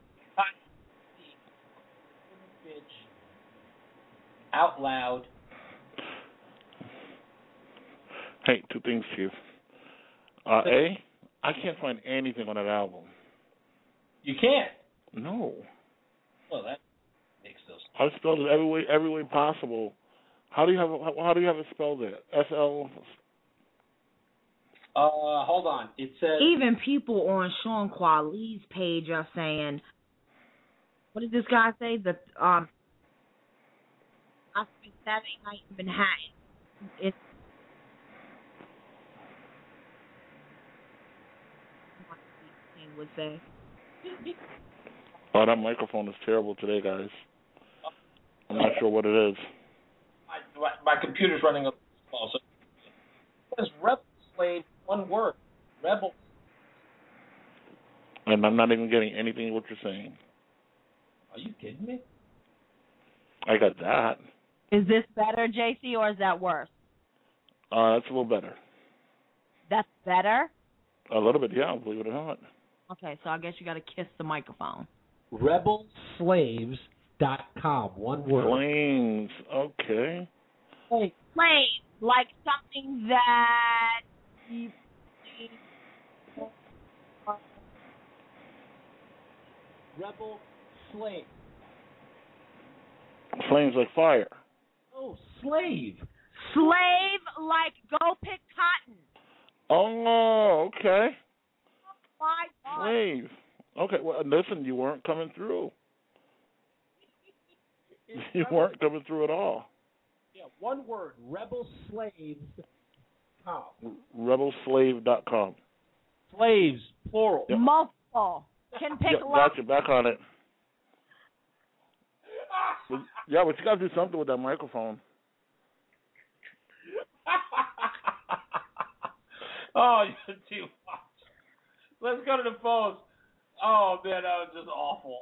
bitch out loud. Hey, two things, Chief. I can't find anything on that album. You can't? No. Well, that makes those. I spelled it every way possible. How do you have it spelled there? SL. Hold on. It says even people on Sean Quali's page are saying, what did this guy say? That I spent Saturday night in Manhattan. It's would say. Oh, that microphone is terrible today, guys. I'm not sure what it is. my computer's running a little small. So it says rebel slave, one word. Rebel. And I'm not even getting anything what you're saying. Are you kidding me? I got that. Is this better, JC, or is that worse? That's a little better. That's better? A little bit, yeah, believe it or not. Okay, so I guess you got to kiss the microphone. Rebelslaves.com, one word. Flames, okay. Flames, like something that... Rebel slave. Flames like fire. Oh, slave. Slave, like go pick cotton. Oh, okay. My God. Slave. Okay, well, listen, you weren't coming through. You weren't coming through at all. Yeah, one word, rebelslaves.com. Rebelslave.com. Slaves, plural. Yep. Multiple. Can pick got you back on it. Yeah, but you got to do something with that microphone. Oh, you're too much. Let's go to the phones. Oh, man, that was just awful.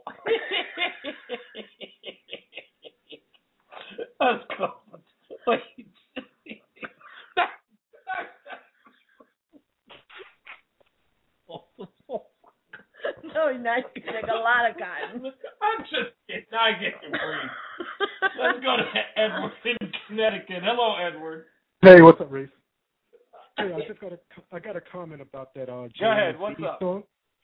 Let's go. Wait. No, now you can take a lot of cotton. I'm just kidding. I get you free. Let's go to Edward in Connecticut. Hello, Edward. Hey, what's up, Reese? Hey, I got a comment about that. Go ahead. What's up? Song.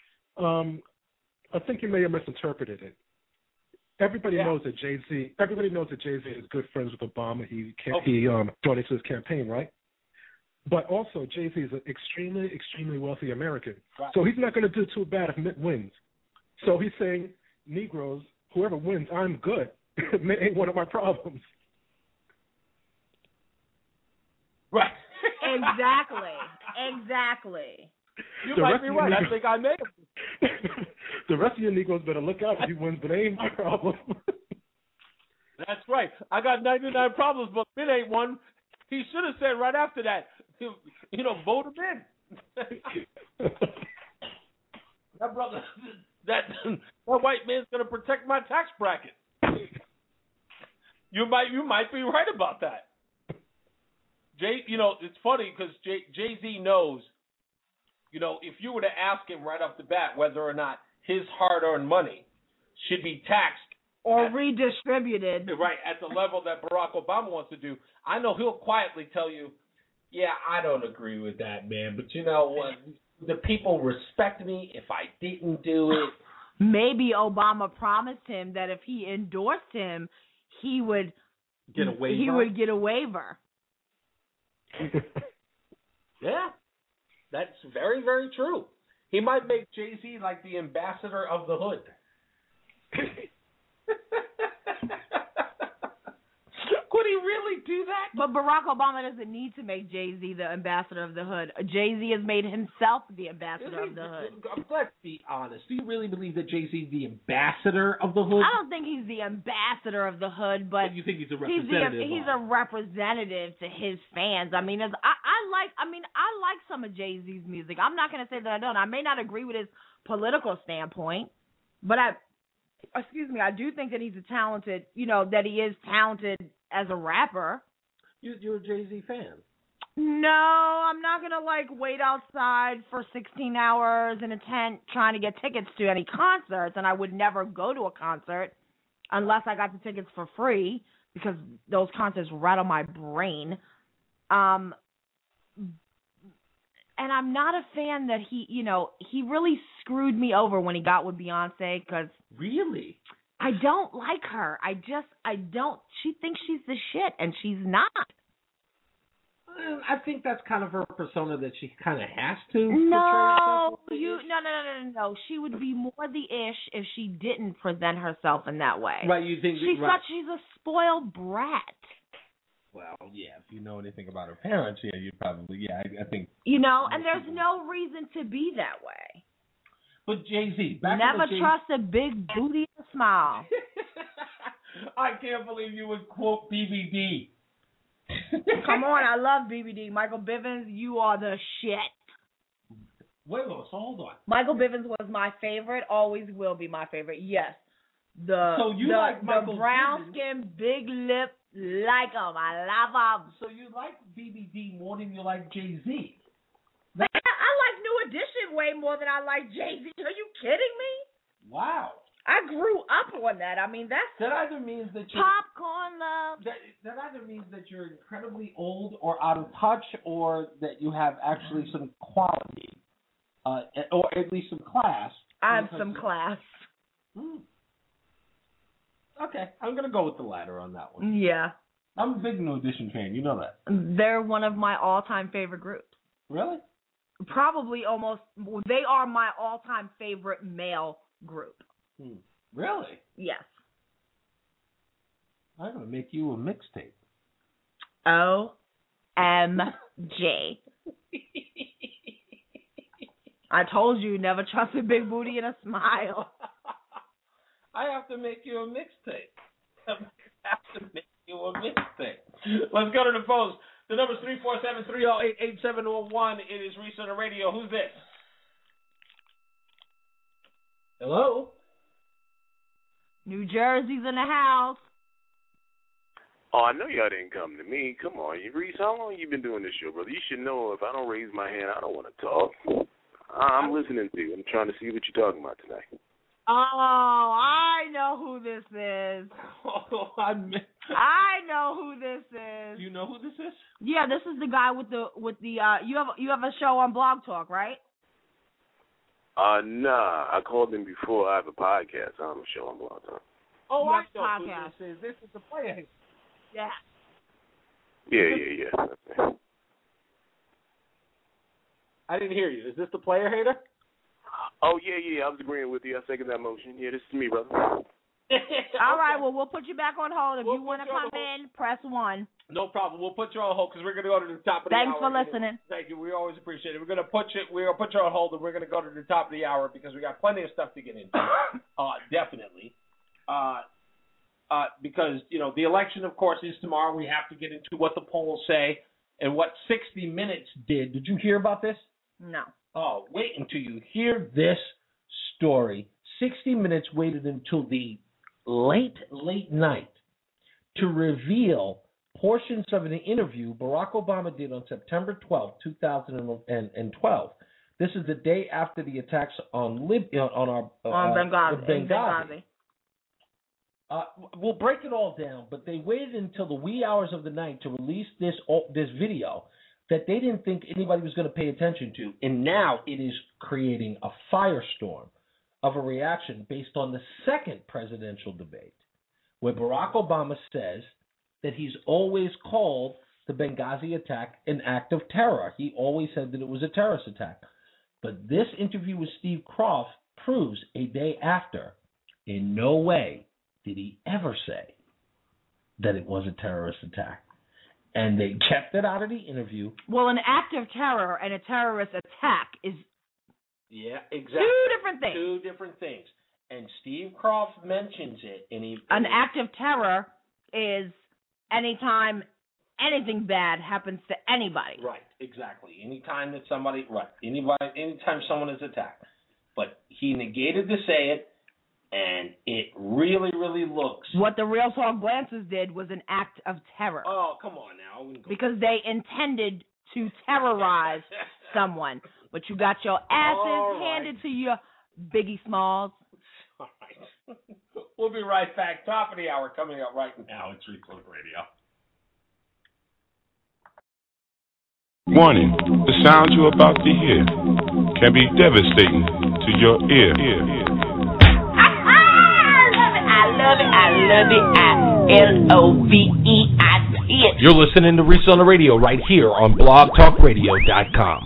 I think you may have misinterpreted it. Everybody knows that Jay-Z. Everybody knows that Jay-Z is good friends with Obama. He donates to his campaign, right? But also, Jay-Z is an extremely, extremely wealthy American. Right. So he's not going to do too bad if Mitt wins. So he's saying, Negroes, whoever wins, I'm good. Mitt ain't one of my problems. Right. Exactly. You might be right. I think I made him. The rest of you Negroes better look out if he wins, but it ain't my problem. That's right. I got 99 problems, but Mitt ain't one. He should have said right after that, vote him in. That brother, that white man's going to protect my tax bracket. You might be right about that. It's funny because Jay-Z knows, if you were to ask him right off the bat whether or not his hard-earned money should be taxed or redistributed, right, at the level that Barack Obama wants to do, I know he'll quietly tell you, yeah, I don't agree with that, man. But you know what? The people respect me if I didn't do it. Maybe Obama promised him that if he endorsed him, he would get a waiver. He would get a waiver. Yeah, that's very, very true. He might make Jay-Z like the ambassador of the hood. Could he really do that? But Barack Obama doesn't need to make Jay-Z the ambassador of the hood. Jay-Z has made himself the ambassador of the hood. Let's be honest. Do you really believe that Jay-Z is the ambassador of the hood? I don't think he's the ambassador of the hood, but you think he's a representative? He's a representative to his fans. I mean, I like some of Jay-Z's music. I'm not going to say that I don't. I may not agree with his political standpoint, but I do think that he's a talented, that he is talented as a rapper. You're a Jay-Z fan? No, I'm not going to, wait outside for 16 hours in a tent trying to get tickets to any concerts, and I would never go to a concert unless I got the tickets for free because those concerts rattle my brain. And I'm not a fan that he really screwed me over when he got with Beyonce because... Really? I don't like her. She thinks she's the shit, and she's not. I think that's kind of her persona that she kind of has to. No. She would be more the ish if she didn't present herself in that way. Right, you think she's a spoiled brat. Well, yeah, if you know anything about her parents, yeah, you probably, I think. And there's no reason to be that way. But Jay-Z, never trust a big booty or smile. I can't believe you would quote BBD. Come on, I love BBD. Michael Bivins, you are the shit. Wait, so hold on. Michael Bivins was my favorite, always will be my favorite. Yes. So you like Michael the brown Bivins? skin, big lip, like him. I love him. So you like BBD more than you like Jay-Z? Man, I like New Edition way more than I like Jay-Z. Are you kidding me? Wow. I grew up on that. I mean, that either means that you're popcorn love. That either means that you're incredibly old or out of touch, or that you have actually some quality, or at least some class. I have some class. Okay, I'm gonna go with the latter on that one. Yeah. I'm a big New Edition fan. You know that. They're one of my all-time favorite groups. Really? Probably almost. They are my all-time favorite male group. Really? Yes. I'm gonna make you a mixtape. OMG. I told you, never trust a big booty and a smile. I have to make you a mixtape. Let's go to the phones. The number's 347-308-8701. It is Reese on the radio. Who's this? Hello? New Jersey's in the house. Oh, I know y'all didn't come to me. Come on, Reese, how long you been doing this show, brother? You should know if I don't raise my hand, I don't want to talk. I'm listening to you. I'm trying to see what you're talking about tonight. Oh, I know who this is. Oh, I know who this is. You know who this is? Yeah, this is the guy with the you have a show on Blog Talk, right? Nah. I called him before. I have a podcast. I have a show on Blog Talk. Oh, Yes, I know podcast. who this is. This is the player. Yeah. Yeah. I didn't hear you. Is this the player hater? Oh, yeah. I was agreeing with you. I second that motion. Yeah, this is me, brother. All right, well, we'll put you back on hold. If you want to come in, press 1. No problem. We'll put you on hold because we're going to go to the top of the hour. Thanks for listening. Thank you. We always appreciate it. We're going to put you on hold, and we're going to go to the top of the hour because we got plenty of stuff to get into. Definitely. Because, the election, of course, is tomorrow. We have to get into what the polls say and what 60 Minutes did. Did you hear about this? No. Oh, wait until you hear this story. 60 Minutes waited until the late night to reveal portions of an interview Barack Obama did on September 12, 2012. This is the day after the attacks on Benghazi. We'll break it all down, but they waited until the wee hours of the night to release this video that they didn't think anybody was going to pay attention to, and now it is creating a firestorm of a reaction based on the second presidential debate, where Barack Obama says that he's always called the Benghazi attack an act of terror. He always said that it was a terrorist attack. But this interview with Steve Kroft proves a day after, in no way did he ever say that it was a terrorist attack. And they kept it out of the interview. Well, an act of terror and a terrorist attack is exactly. Two different things. And Steve Kroft mentions it. An act of terror is anytime anything bad happens to anybody. Right, exactly. Anytime someone is attacked. But he negated to say it, and it really, really looks... What the Real Talk Glances did was an act of terror. Oh, come on now. Because they intended to terrorize someone. But you got your asses handed to you, Biggie Smalls. All right. We'll be right back. Top of the hour coming up right now. It's Replug Radio. Warning, the sound you're about to hear can be devastating to your ear. I love it. LOVEIT. You're listening to Reese on the Radio right here on blogtalkradio.com.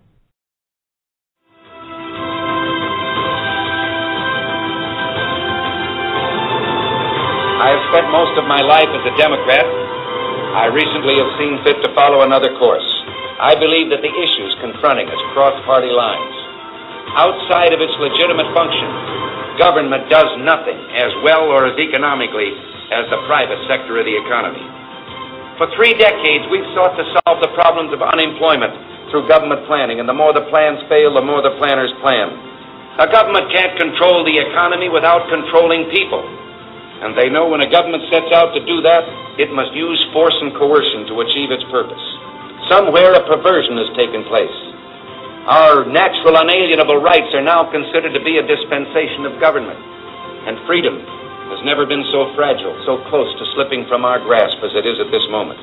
I have spent most of my life as a Democrat. I recently have seen fit to follow another course. I believe that the issues confronting us cross party lines. Outside of its legitimate function, government does nothing as well or as economically as the private sector of the economy. For 3 decades, we've sought to solve the problems of unemployment through government planning, and the more the plans fail, the more the planners plan. A government can't control the economy without controlling people. And they know when a government sets out to do that, it must use force and coercion to achieve its purpose. Somewhere a perversion has taken place. Our natural unalienable rights are now considered to be a dispensation of government. And freedom has never been so fragile, so close to slipping from our grasp as it is at this moment.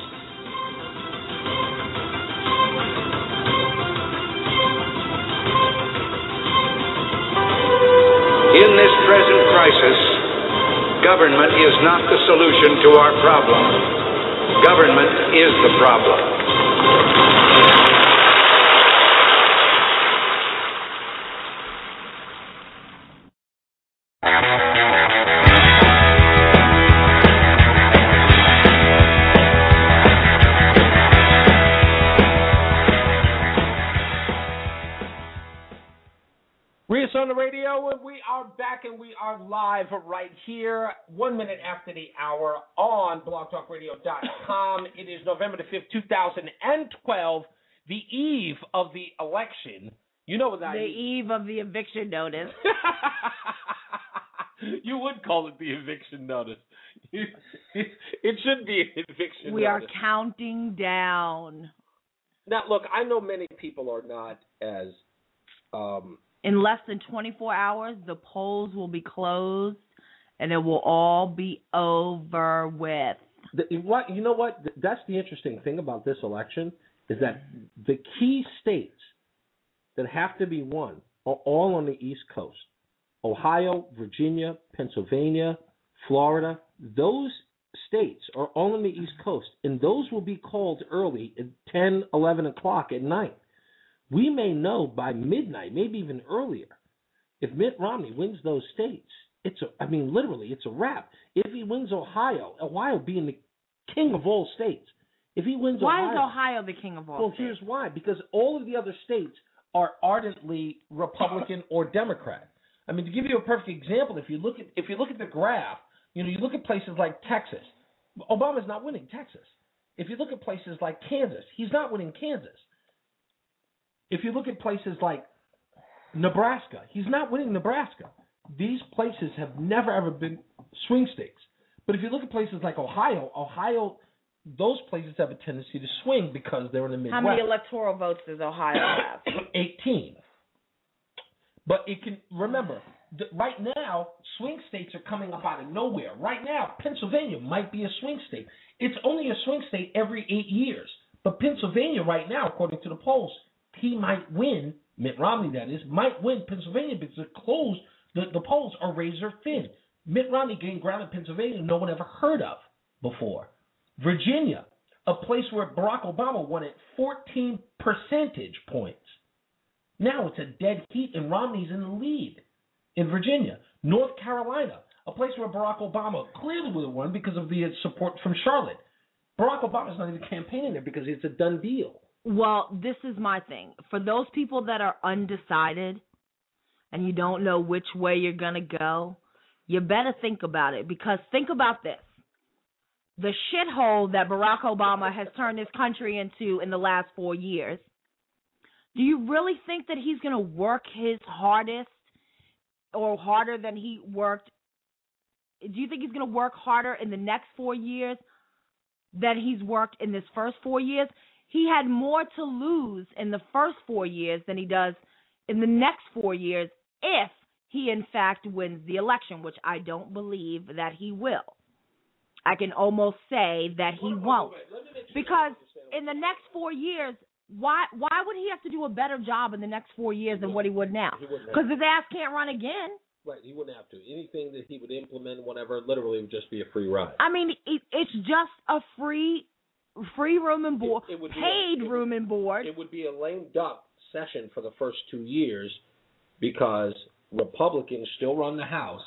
In this present crisis, government is not the solution to our problem. Government is the problem. Rios on the radio, and we are back, and we are live right here, 1 minute after the hour on blogtalkradio.com. It is November the 5th, 2012, the eve of the election. You know what that is. The eve of the eviction notice. You would call it the eviction notice. It should be an eviction notice. We are counting down. Now, look, I know many people are not as... in less than 24 hours, the polls will be closed, and it will all be over with. You know what? That's the interesting thing about this election is that the key states that have to be won are all on the East Coast. Ohio, Virginia, Pennsylvania, Florida, those states are all on the East Coast, and those will be called early at 10, 11 o'clock at night. We may know by midnight, maybe even earlier, if Mitt Romney wins those states. Literally, it's a wrap. If he wins Ohio being the king of all states, if he wins Why is Ohio the king of all states? Well, here's why. Because all of the other states are ardently Republican or Democrat. I mean, to give you a perfect example, if you look at the graph, you look at places like Texas. Obama's not winning Texas. If you look at places like Kansas, he's not winning Kansas. If you look at places like Nebraska, he's not winning Nebraska. These places have never, ever been swing states. But if you look at places like Ohio, those places have a tendency to swing because they're in the Midwest. How many electoral votes does Ohio have? 18. But remember, right now, swing states are coming up out of nowhere. Right now, Pennsylvania might be a swing state. It's only a swing state every 8 years. But Pennsylvania right now, according to the polls, he might win, Mitt Romney that is, might win Pennsylvania because the polls are razor thin. Mitt Romney gained ground in Pennsylvania no one ever heard of before. Virginia, a place where Barack Obama won at 14 percentage points. Now it's a dead heat and Romney's in the lead in Virginia. North Carolina, a place where Barack Obama clearly would have won because of the support from Charlotte. Barack Obama's not even campaigning there because it's a done deal. Well, this is my thing. For those people that are undecided and you don't know which way you're going to go, you better think about it. Because think about this. The shithole that Barack Obama has turned this country into in the last 4 years, do you really think that he's going to work his hardest or harder than he worked? Do you think he's going to work harder in the next 4 years than he's worked in this first 4 years? He had more to lose in the first 4 years than he does in the next 4 years if he, in fact, wins the election, which I don't believe that he will. I can almost say that he won't. Because in the next 4 years, why would he have to do a better job in the next 4 years than what he would now? Because his ass can't run again. Right, he wouldn't have to. Anything that he would implement, whatever, literally would just be a free ride. I mean, it's just a free room and board, paid room and board. It would be a lame duck session for the first 2 years because Republicans still run the House.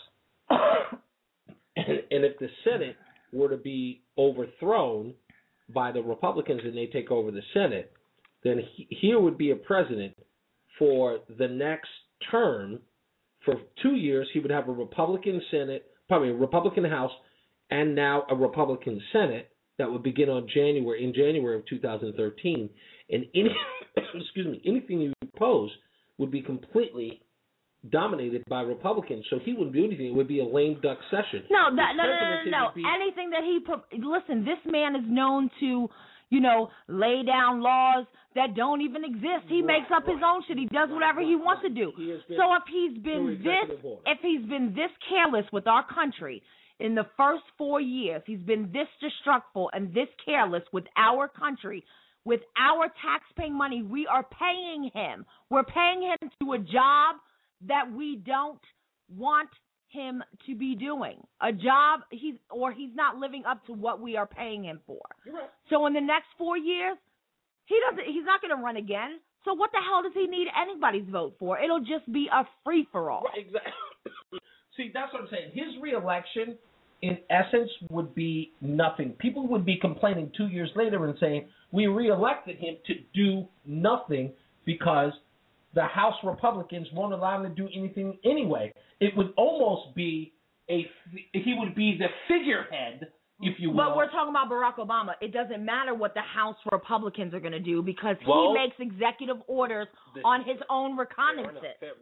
And if the Senate were to be overthrown by the Republicans and they take over the Senate, then here would be a president for the next term. For 2 years, he would have a Republican Senate, probably a Republican House, and now a Republican Senate. that would begin in January of 2013, and anything he would propose would be completely dominated by Republicans. So he wouldn't do anything. It would be a lame duck session. No. Anything that listen, this man is known to, lay down laws that don't even exist. He makes up his own shit. He does whatever he wants to do. So if he's been this careless with our country in the first 4 years, he's been this destructive and this careless with our country, with our taxpaying money, we are paying him. We're paying him to a job that we don't want him to be doing. A job he's not living up to what we are paying him for. You're right. So in the next 4 years, he's not going to run again. So what the hell does he need anybody's vote for? It'll just be a free for all. Right, exactly. See, that's what I'm saying. His reelection, in essence, would be nothing. People would be complaining 2 years later and saying, we reelected him to do nothing because the House Republicans won't allow him to do anything anyway. It would almost be he would be the figurehead, if you will. But we're talking about Barack Obama. It doesn't matter what the House Republicans are going to do because he makes executive orders on his own reconnaissance.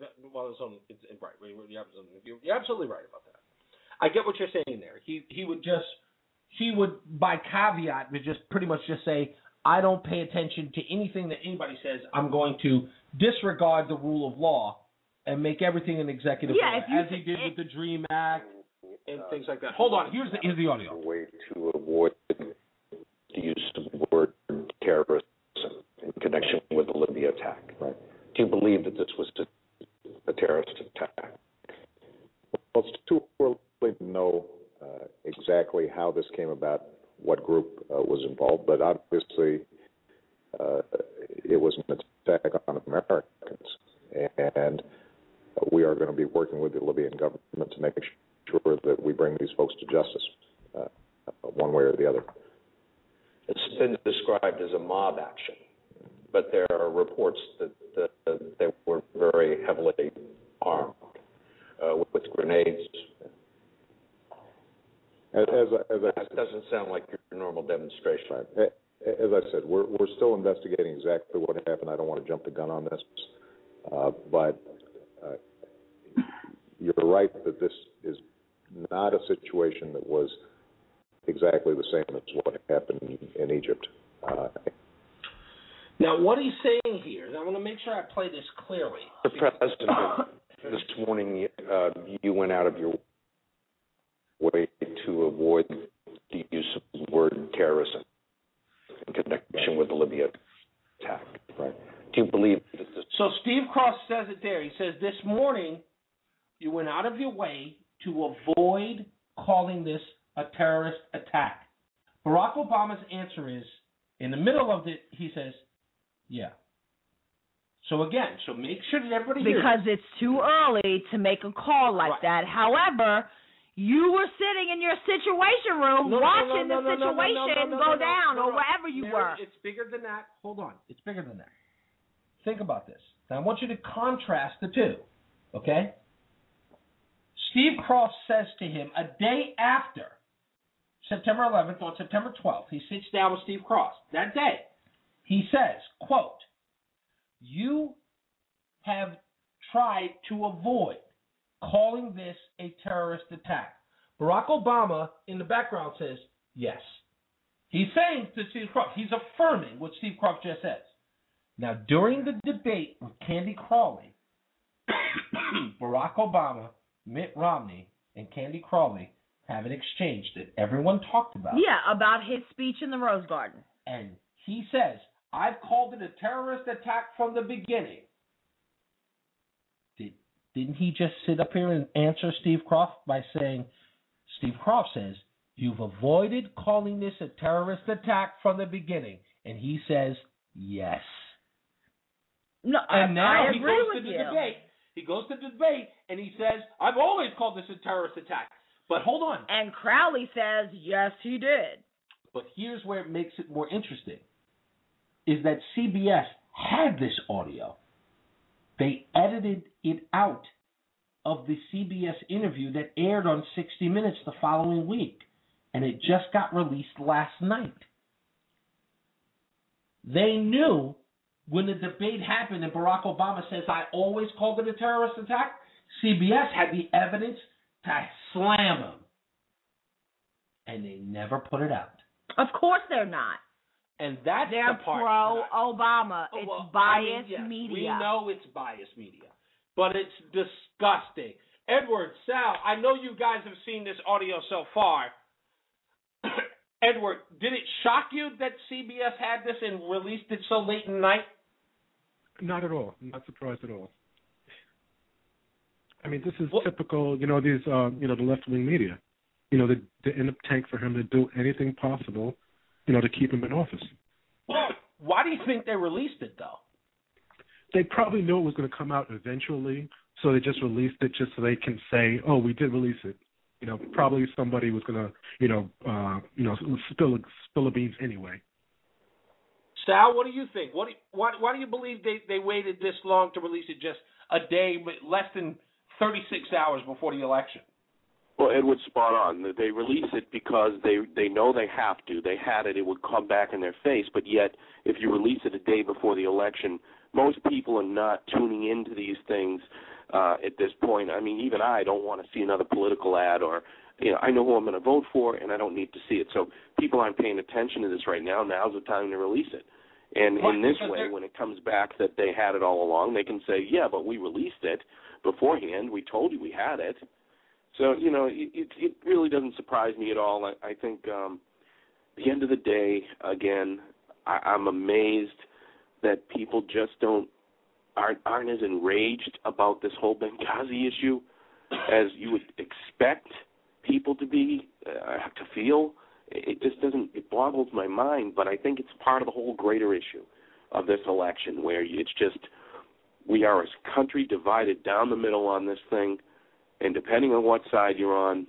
You're absolutely right about that. I get what you're saying there. He would by caveat would just pretty much just say, I don't pay attention to anything that anybody says. I'm going to disregard the rule of law and make everything an executive order, as he did with the DREAM Act and things like that. Hold on, here's the audio. A way to avoid the use of the word terrorism in connection with the Libya attack. Right? Do you believe that this was a terrorist attack? Well, it's too early to know exactly how this came about, what group was involved, but obviously it was an attack on Americans, and we are going to be working with the Libyan government to make sure that we bring these folks to justice, one way or the other. It's been described as a mob action, but there are reports that they were very heavily armed with grenades. That doesn't sound like your normal demonstration. Right. As I said, we're still investigating exactly what happened. I don't want to jump the gun on this, but you're right that this is not a situation that was exactly the same as what happened in Egypt. Now, what he's saying here, and I want to make sure I play this clearly. The president, this morning, you went out of your way to avoid the use of the word terrorism in connection with the Libya attack. Right? Do you believe that this? So Steve Cross says it there. He says this morning you went out of your way to avoid calling this a terrorist attack. Barack Obama's answer is, in the middle of it, he says, yeah. So again, make sure that everybody hears. Because it's too early to make a call like that. However, you were sitting in your situation room watching the situation go down or wherever you were. It's bigger than that. Hold on. It's bigger than that. Think about this. Now, I want you to contrast the two, okay? Steve Cross says to him a day after September 11th, on September 12th, he sits down with Steve Cross. That day, he says, quote, you have tried to avoid calling this a terrorist attack. Barack Obama, in the background, says, yes. He's saying to Steve Cross, he's affirming what Steve Cross just says. Now, during the debate with Candy Crawley, Barack Obama, Mitt Romney, and Candy Crawley have an exchange that everyone talked about. Yeah, about his speech in the Rose Garden. And he says, I've called it a terrorist attack from the beginning. Didn't he just sit up here and answer Steve Croft by saying, Steve Croft says, you've avoided calling this a terrorist attack from the beginning. And he says, yes. No, and now I he agree goes with to the you. debate. He goes to the debate and he says, I've always called this a terrorist attack. But hold on. And Crowley says, yes, he did. But here's where it makes it more interesting, is that CBS had this audio. They edited it out of the CBS interview that aired on 60 Minutes the following week. and it just got released last night. They knew when the debate happened and Barack Obama says, I always called it a terrorist attack, CBS had the evidence to slam him. And they never put it out. Of course they're not. And that's they're the part. pro-Obama. It's biased yes, media. We know it's biased media. But it's disgusting. Edward, Sal, I know you guys have seen this audio so far. Edward, did it shock you that CBS had this and released it so late in the night? Not at all. Not surprised at all. I mean, this is typical, these, the left-wing media. They in the tank for him to do anything possible, to keep him in office. Why do you think they released it, though? They probably knew it was going to come out eventually, so they just released it just so they can say, oh, we did release it. Probably somebody was going to, spill the beans anyway. Sal, what do you think? Why do you believe they waited this long to release it just a day, less than 36 hours before the election? Well, Edward's spot on. They release it because they know they have to. They had it. It would come back in their face. But yet, if you release it a day before the election, most people are not tuning into these things at this point. I mean, even I don't want to see another political ad or, I know who I'm going to vote for, and I don't need to see it. So people aren't paying attention to this right now. Now's the time to release it. And in this way, when it comes back that they had it all along, they can say, yeah, but we released it beforehand. We told you we had it. So, it really doesn't surprise me at all. I think at the end of the day, again, I'm amazed that people just aren't as enraged about this whole Benghazi issue as you would expect people to be, to feel. It just doesn't, it boggles my mind, but I think it's part of the whole greater issue of this election where it's just, we are as a country divided down the middle on this thing. And depending on what side you're on,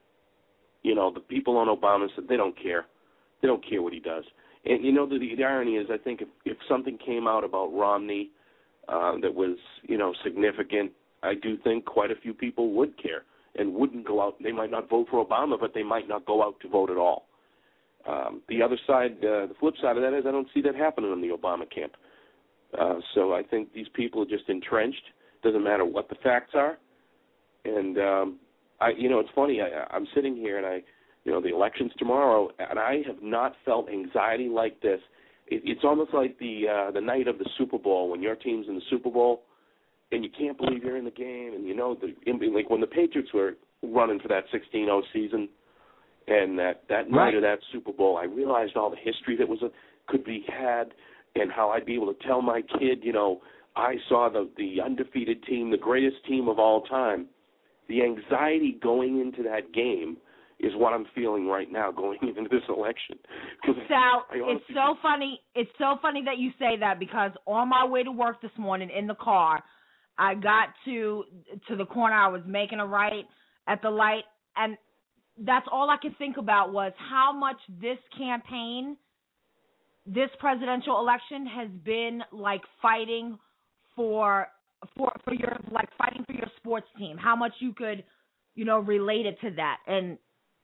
the people on Obama said they don't care. They don't care what he does. And, the irony is I think if something came out about Romney that was, significant, I do think quite a few people would care and wouldn't go out. They might not vote for Obama, but they might not go out to vote at all. The other side, the flip side of that is I don't see that happening in the Obama camp. So I think these people are just entrenched. Doesn't matter what the facts are. And, it's funny, I'm sitting here and the election's tomorrow, and I have not felt anxiety like this. It's almost like the night of the Super Bowl when your team's in the Super Bowl and you can't believe you're in the game. And, like when the Patriots were running for that 16-0 season and that night of that Super Bowl, I realized all the history that could be had and how I'd be able to tell my kid, I saw the undefeated team, the greatest team of all time. The anxiety going into that game is what I'm feeling right now going into this election. Sal, it's so funny. It's so funny that you say that because on my way to work this morning in the car, I got to the corner. I was making a right at the light, and that's all I could think about was how much this campaign, this presidential election, has been like fighting for your fighting for your sports team. How much you could, relate it to that. And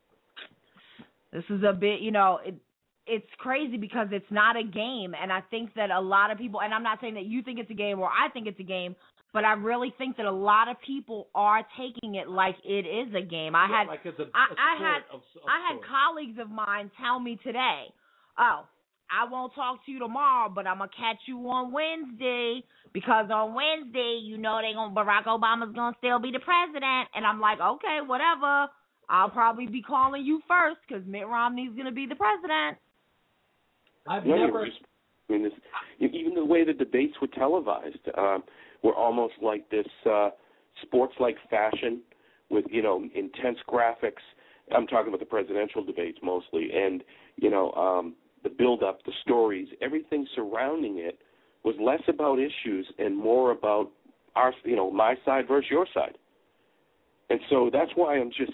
this is a bit, it's crazy because it's not a game. And I think that a lot of people, and I'm not saying that you think it's a game or I think it's a game, but I really think that a lot of people are taking it like it is a game. I had colleagues of mine tell me today, oh, I won't talk to you tomorrow, but I'm going to catch you on Wednesday because on Wednesday, Barack Obama's going to still be the president. And I'm like, okay, whatever. I'll probably be calling you first because Mitt Romney's going to be the president. Even the way the debates were televised were almost like this sports-like fashion with, intense graphics. I'm talking about the presidential debates mostly. And, the build-up, the stories, everything surrounding it was less about issues and more about my side versus your side. And so that's why I'm just,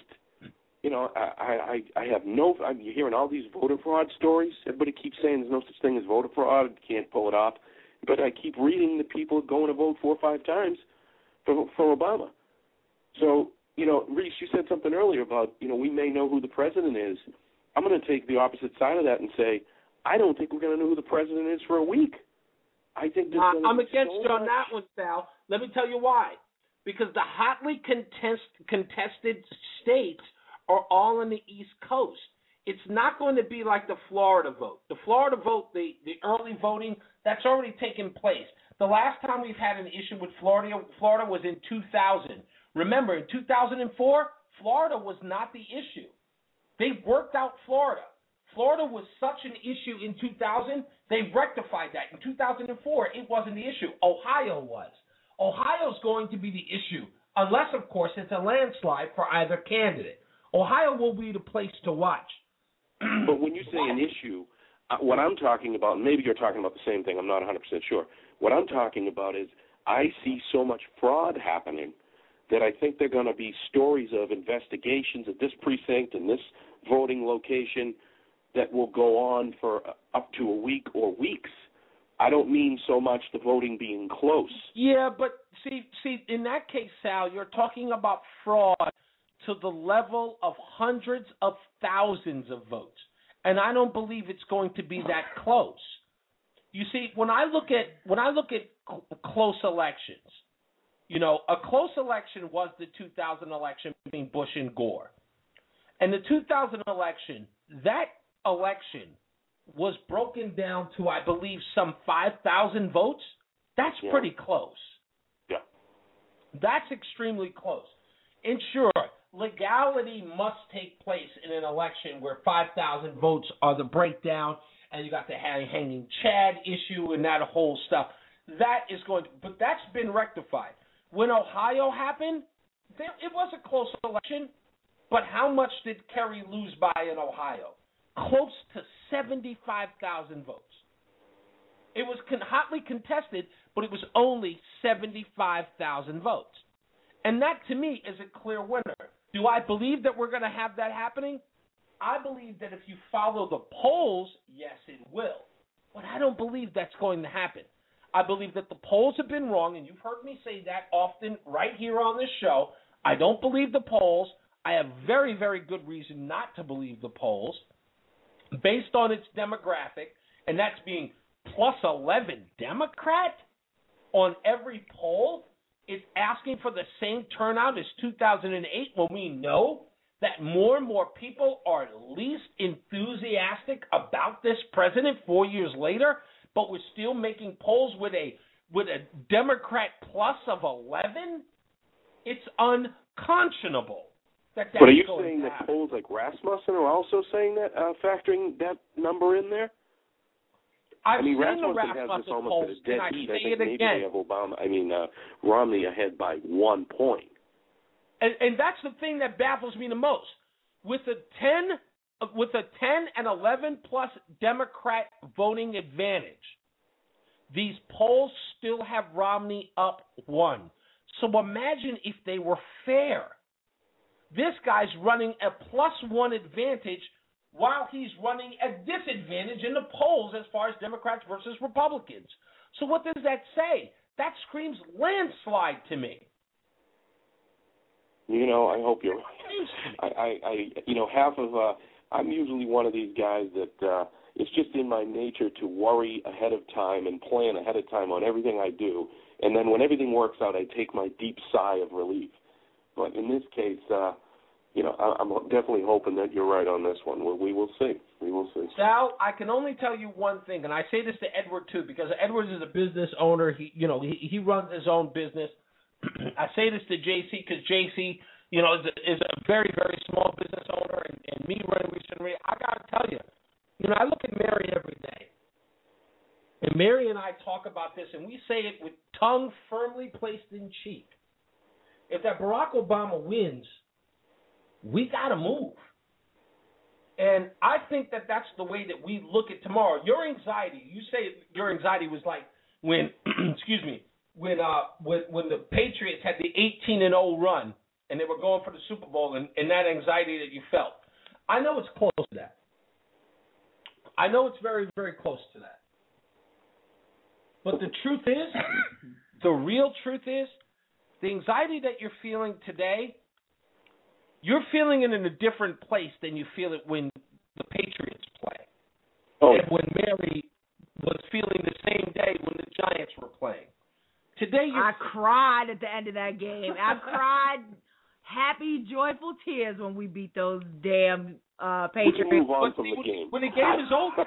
I have I'm hearing all these voter fraud stories. Everybody keeps saying there's no such thing as voter fraud. You can't pull it off. But I keep reading the people going to vote 4 or 5 times for Obama. So, Reese, you said something earlier about, we may know who the president is I'm going to take the opposite side of that and say, I don't think we're going to know who the president is for a week. I think I'm against you on that one, Sal. Let me tell you why. Because the hotly contested states are all on the East Coast. It's not going to be like the Florida vote. The Florida vote, the early voting, that's already taken place. The last time we've had an issue with Florida was in 2000. Remember, in 2004, Florida was not the issue. They worked out Florida. Florida was such an issue in 2000, they rectified that. In 2004, it wasn't the issue. Ohio was. Ohio's going to be the issue, unless, of course, it's a landslide for either candidate. Ohio will be the place to watch. But when you say an issue, what I'm talking about, and maybe you're talking about the same thing, I'm not 100% sure. What I'm talking about is I see so much fraud happening that I think there are going to be stories of investigations at this precinct and this voting location that will go on for up to a week or weeks. I don't mean so much the voting being close. Yeah, but see, in that case, Sal, you're talking about fraud to the level of hundreds of thousands of votes, and I don't believe it's going to be that close. You see, when I look at close elections, you know, a close election was the 2000 election between Bush and Gore, and the 2000 election, that election was broken down to, I believe, some 5,000 votes. That's pretty close. Yeah. That's extremely close. And sure, legality must take place in an election where 5,000 votes are the breakdown, and you got the hanging Chad issue and that whole stuff. That is going to, but that's been rectified. When Ohio happened, it was a close election, but how much did Kerry lose by in Ohio? Close to 75,000 votes. It was hotly contested, but it was only 75,000 votes. And that, to me, is a clear winner. Do I believe that we're going to have that happening? I believe that if you follow the polls, yes, it will. But I don't believe that's going to happen. I believe that the polls have been wrong, and you've heard me say that often right here on this show. I don't believe the polls. I have very, very good reason not to believe the polls based on its demographic, and that's being plus 11 Democrat on every poll. It's asking for the same turnout as 2008 when we know that more and more people are least enthusiastic about this president 4 years later, but we're still making polls with a Democrat plus of 11? It's unconscionable. But are you saying that polls like Rasmussen are also saying that, factoring that number in there? Rasmussen has this almost at a dead heat. I think maybe they have Romney ahead by 1 point. And that's the thing that baffles me the most. With a 10 and 11 plus Democrat voting advantage, these polls still have Romney up 1. So imagine if they were fair. This guy's running a +1 advantage while he's running a disadvantage in the polls as far as Democrats versus Republicans. So what does that say? That screams landslide to me. You know, I hope you're right. I'm usually one of these guys that it's just in my nature to worry ahead of time and plan ahead of time on everything I do. And then when everything works out, I take my deep sigh of relief. But in this case, I'm definitely hoping that you're right on this one. We will see. We will see. Sal, I can only tell you one thing, and I say this to Edward too, because Edward is a business owner. He runs his own business. I say this to JC because JC, is a very, very small business owner, and me running Reach. I got to tell you, I look at Mary every day, and Mary and I talk about this, and we say it with tongue firmly placed in cheek. If that Barack Obama wins, we got to move. And I think that that's the way that we look at tomorrow. Your anxiety, you say your anxiety was like when, when the Patriots had the 18-0 run and they were going for the Super Bowl and that anxiety that you felt. I know it's close to that. I know it's very, very close to that. But the truth is, the real truth is, the anxiety that you're feeling today, you're feeling it in a different place than you feel it when the when Mary was feeling the same day when the Giants were playing. Today, I cried at the end of that game. I cried happy, joyful tears when we beat those damn Patriots. Move on But from see, the game. when the game is over,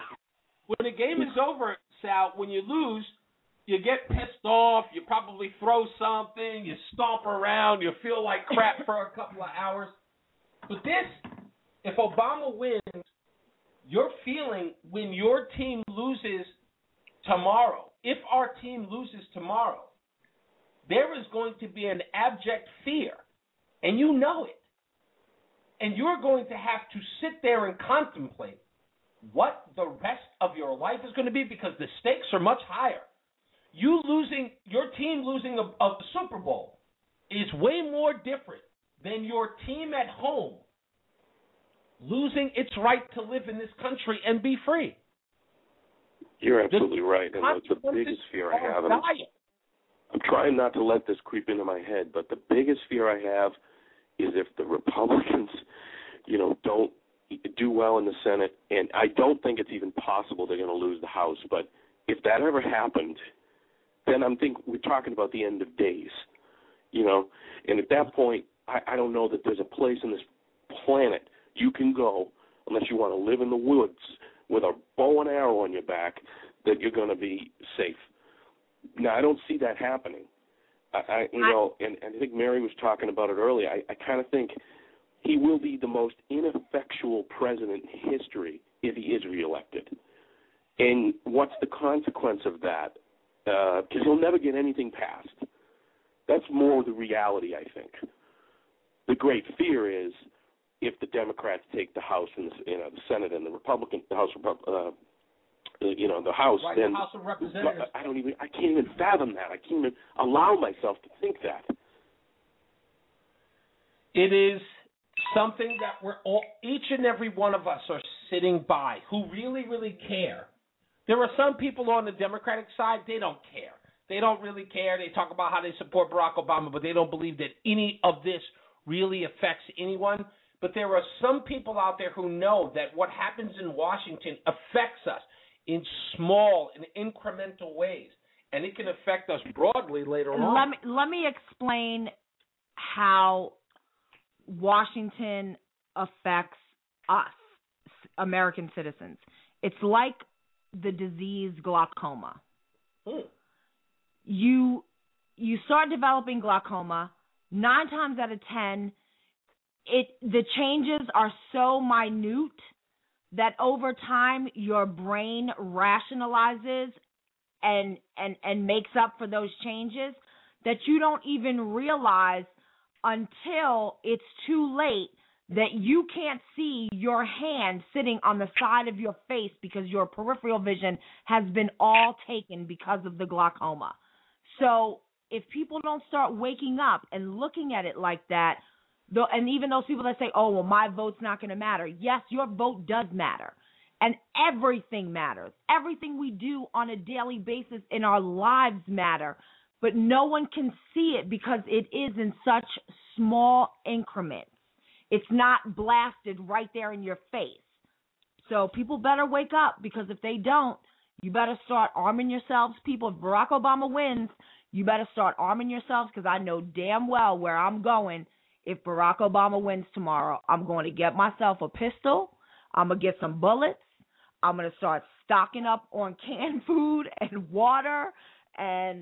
Sal, when you lose, you get pissed off. You probably throw something. You stomp around. You feel like crap for a couple of hours. But this, if Obama wins, you're feeling when your team loses tomorrow. If our team loses tomorrow, there is going to be an abject fear, and you know it. And you're going to have to sit there and contemplate what the rest of your life is going to be, because the stakes are much higher. Your team losing a Super Bowl is way more different than your team at home losing its right to live in this country and be free. You're absolutely right, and that's the biggest fear I have. I'm trying not to let this creep into my head, but the biggest fear I have is if the Republicans, don't do well in the Senate, and I don't think it's even possible they're going to lose the House, but if that ever happened, then we're talking about the end of days, and at that point, I don't know that there's a place in this planet you can go, unless you want to live in the woods with a bow and arrow on your back, that you're going to be safe. Now, I don't see that happening. And I think Mary was talking about it earlier. I kind of think he will be the most ineffectual president in history if he is reelected. And what's the consequence of that? Because he'll never get anything passed. That's more the reality, I think. The great fear is if the Democrats take the House and the Senate and the Republican the House, the House, right, then the House of Representatives. I can't even fathom that. I can't even allow myself to think that. It is something that each and every one of us are sitting by who really, really care. There are some people on the Democratic side, they don't care. They don't really care. They talk about how they support Barack Obama, but they don't believe that any of this really affects anyone. But there are some people out there who know that what happens in Washington affects us in small and incremental ways, and it can affect us broadly later on. Let me explain how Washington affects us, American citizens. It's like the disease glaucoma. You start developing glaucoma, 9 times out of 10, the changes are so minute that over time your brain rationalizes and makes up for those changes that you don't even realize until it's too late that you can't see your hand sitting on the side of your face because your peripheral vision has been all taken because of the glaucoma. So if people don't start waking up and looking at it like that, and even those people that say, oh, well, my vote's not going to matter. Yes, your vote does matter. And everything matters. Everything we do on a daily basis in our lives matter. But no one can see it because it is in such small increments. It's not blasted right there in your face. So people better wake up, because if they don't, you better start arming yourselves. People, if Barack Obama wins, you better start arming yourselves, because I know damn well where I'm going. If Barack Obama wins tomorrow, I'm going to get myself a pistol. I'm going to get some bullets. I'm going to start stocking up on canned food and water and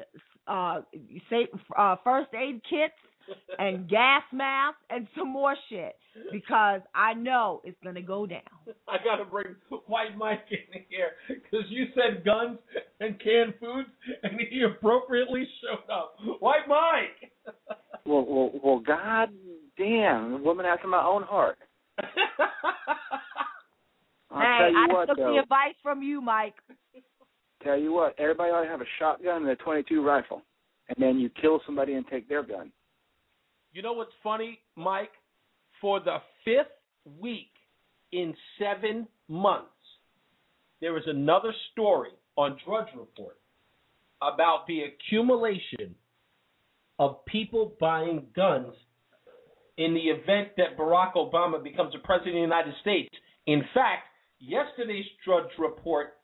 first aid kits and gas masks and some more shit, because I know it's going to go down. I got to bring White Mike in here, because you said guns and canned foods, and he appropriately showed up. White Mike! Well, God damn, a woman after my own heart. I took the advice from you, Mike. Tell you what, everybody ought to have a shotgun and a .22 rifle, and then you kill somebody and take their gun. You know what's funny, Mike? For the 5th week in 7 months, there is another story on Drudge Report about the accumulation of people buying guns in the event that Barack Obama becomes a president of the United States. In fact, yesterday's Drudge Report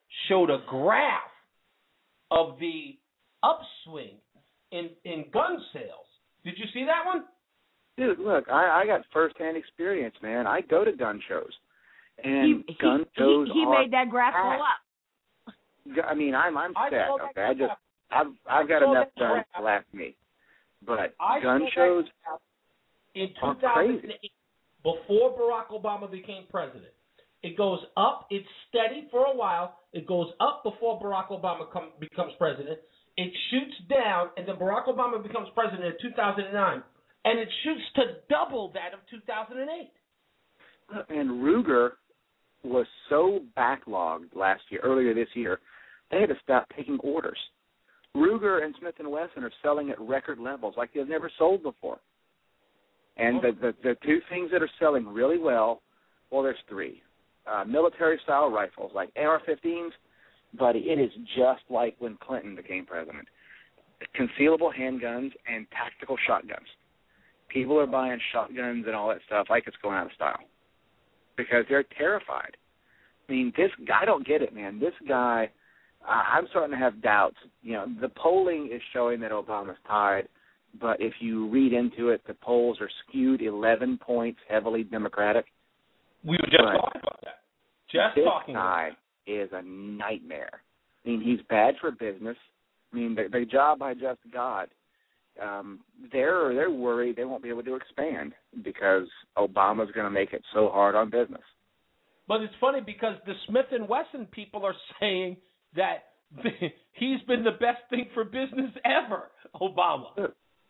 showed a graph of the upswing in gun sales. Did you see that one? Dude, look, I got first-hand experience, man. I go to gun shows, and gun shows he are made that graph go up. I mean, I'm set. Okay, I've got enough guns to last me, but gun shows in are 2008, crazy. before Barack Obama became president. It goes up. It's steady for a while. It goes up before Barack Obama becomes president. It shoots down, and then Barack Obama becomes president in 2009. And it shoots to double that of 2008. And Ruger was so backlogged earlier this year, they had to stop taking orders. Ruger and Smith & Wesson are selling at record levels like they've never sold before. And the two things that are selling really well, well, there's three. Military-style rifles like AR-15s, buddy, it is just like when Clinton became president. Concealable handguns and tactical shotguns. People are buying shotguns and all that stuff like it's going out of style because they're terrified. I mean, this guy, I don't get it, man. This guy, I'm starting to have doubts. You know, the polling is showing that Obama's tied, but if you read into it, the polls are skewed 11 points heavily Democratic. We were just talking about that. This guy is a nightmare. I mean, he's bad for business. I mean, the job by just God. They're worried they won't be able to expand because Obama's going to make it so hard on business. But it's funny because the Smith & Wesson people are saying that he's been the best thing for business ever, Obama.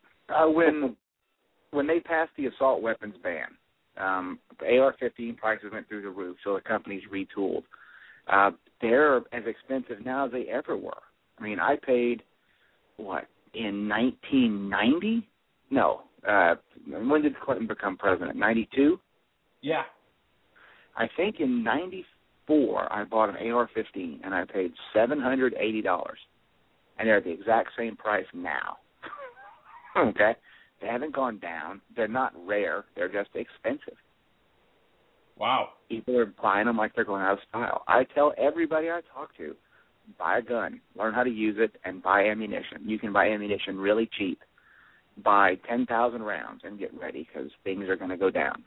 When they passed the assault weapons ban, the AR-15 prices went through the roof, so the companies retooled. They're as expensive now as they ever were. I mean, I paid, in 1990? No. When did Clinton become president? 92? Yeah. I think in 94 I bought an AR-15, and I paid $780. And they're the exact same price now. Okay? They haven't gone down. They're not rare. They're just expensive. Wow. People are buying them like they're going out of style. I tell everybody I talk to, buy a gun, learn how to use it, and buy ammunition. You can buy ammunition really cheap. Buy 10,000 rounds and get ready because things are going to go down.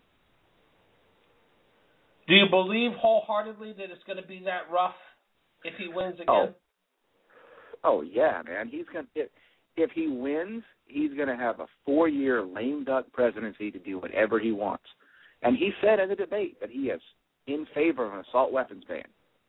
Do you believe wholeheartedly that it's going to be that rough if he wins again? Oh yeah, man. He's going to. If he wins, he's going to have a 4-year lame duck presidency to do whatever he wants. And he said in the debate that he is in favor of an assault weapons ban.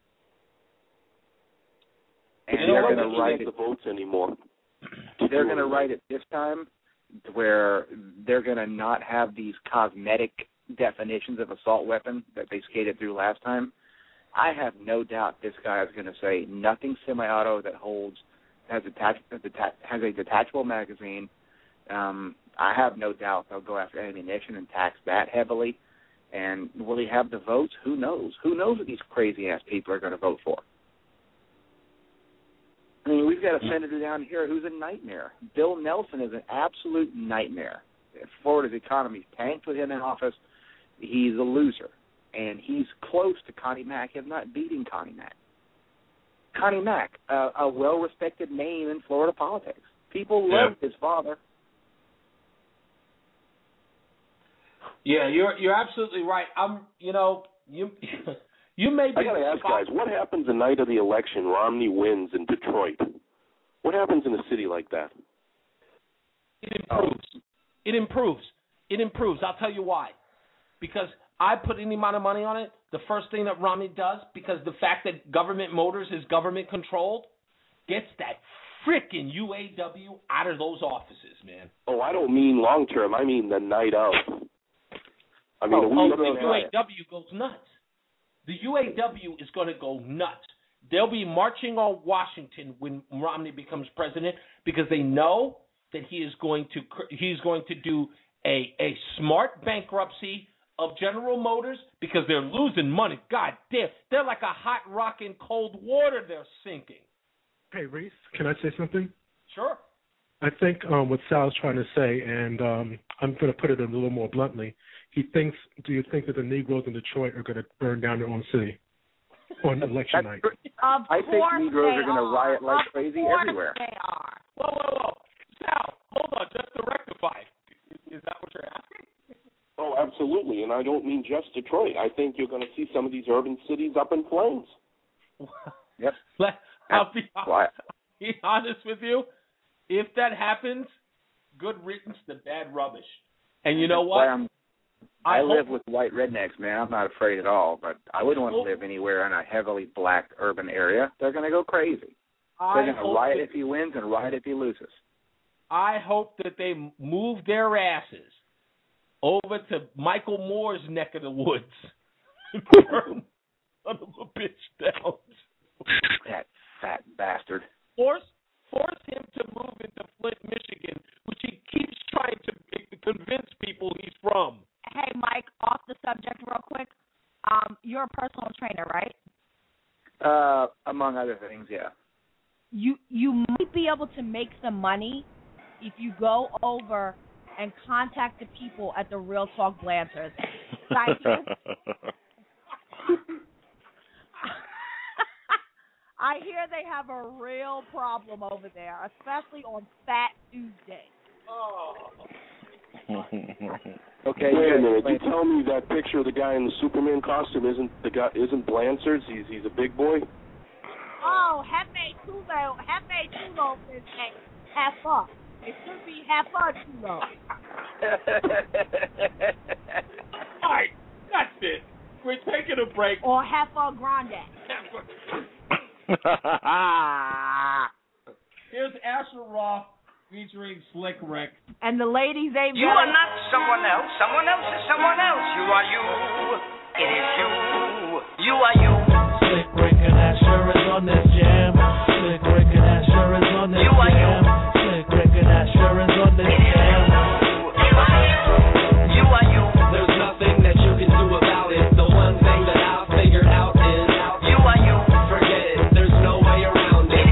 And they're going to write it. The votes anymore. They're going to write it this time where they're going to not have these cosmetic definitions of assault weapon that they skated through last time. I have no doubt this guy is going to say nothing semi-auto that has a detachable magazine. I have no doubt they'll go after ammunition and tax that heavily. And will he have the votes? Who knows? Who knows what these crazy-ass people are going to vote for? I mean, we've got a senator down here who's a nightmare. Bill Nelson is an absolute nightmare. Florida's economy's tanked with him in office. He's a loser. And he's close to Connie Mack, if not beating Connie Mack. Connie Mack, a well-respected name in Florida politics. People love his father. Yeah, you're absolutely right. You may be. I got to ask, guys, what happens the night of the election? Romney wins in Detroit. What happens in a city like that? It improves. I'll tell you why. Because I put any amount of money on it, the first thing that Romney does, because the fact that Government Motors is government-controlled, gets that frickin' UAW out of those offices, man. Oh, I don't mean long-term. I mean the night of. I mean, the UAW goes nuts. The UAW is going to go nuts. They'll be marching on Washington when Romney becomes president because they know that he's going to do a smart bankruptcy of General Motors because they're losing money. God damn, they're like a hot rock in cold water. They're sinking. Hey, Reese, can I say something? Sure. I think what Sal's trying to say, and I'm going to put it a little more bluntly, do you think that the Negroes in Detroit are going to burn down their own city? on election night. I think Negroes are going to riot like crazy Of course everywhere. They are. Whoa. Sal, hold on, just to rectify. Is that what you're asking? Oh, absolutely, and I don't mean just Detroit. I think you're going to see some of these urban cities up in flames. Yep. I'll be honest with you. If that happens, good riddance to bad rubbish. And you know what? I live with white rednecks, man. I'm not afraid at all, but I wouldn't want to live anywhere in a heavily black urban area. They're going to go crazy. They're going to riot if he wins and riot if he loses. I hope that they move their asses over to Michael Moore's neck of the woods and burn son of a bitch down. That fat bastard. Force him to move into Flint, Michigan, which he keeps trying to convince people he's from. Hey, Mike, off the subject real quick. You're a personal trainer, right? Among other things, yeah. You might be able to make some money if you go over and contact the people at the Real Talk Blanters. I hear they have a real problem over there, especially on Fat Tuesday. Oh. Okay. Wait a minute. You tell me that picture of the guy in the Superman costume isn't Blanchard's? He's a big boy. Oh, Hefe Tulo is Heffa. It should be Heffa Tulo. All right, that's it. We're taking a break. Or Heffa Grande. Here's Asher Roth featuring Slick Rick. And the ladies, they You are not someone else. Someone else is someone else. You are you. It is you. You are you. Slick Rick and Asher is on this jam. Slick Rick and Asher is on this jam. Slick Rick and Asher is on this jam. You are you. There's nothing that you can do about it. The one thing that I've figured out is you are you. Forget it. There's no way around it.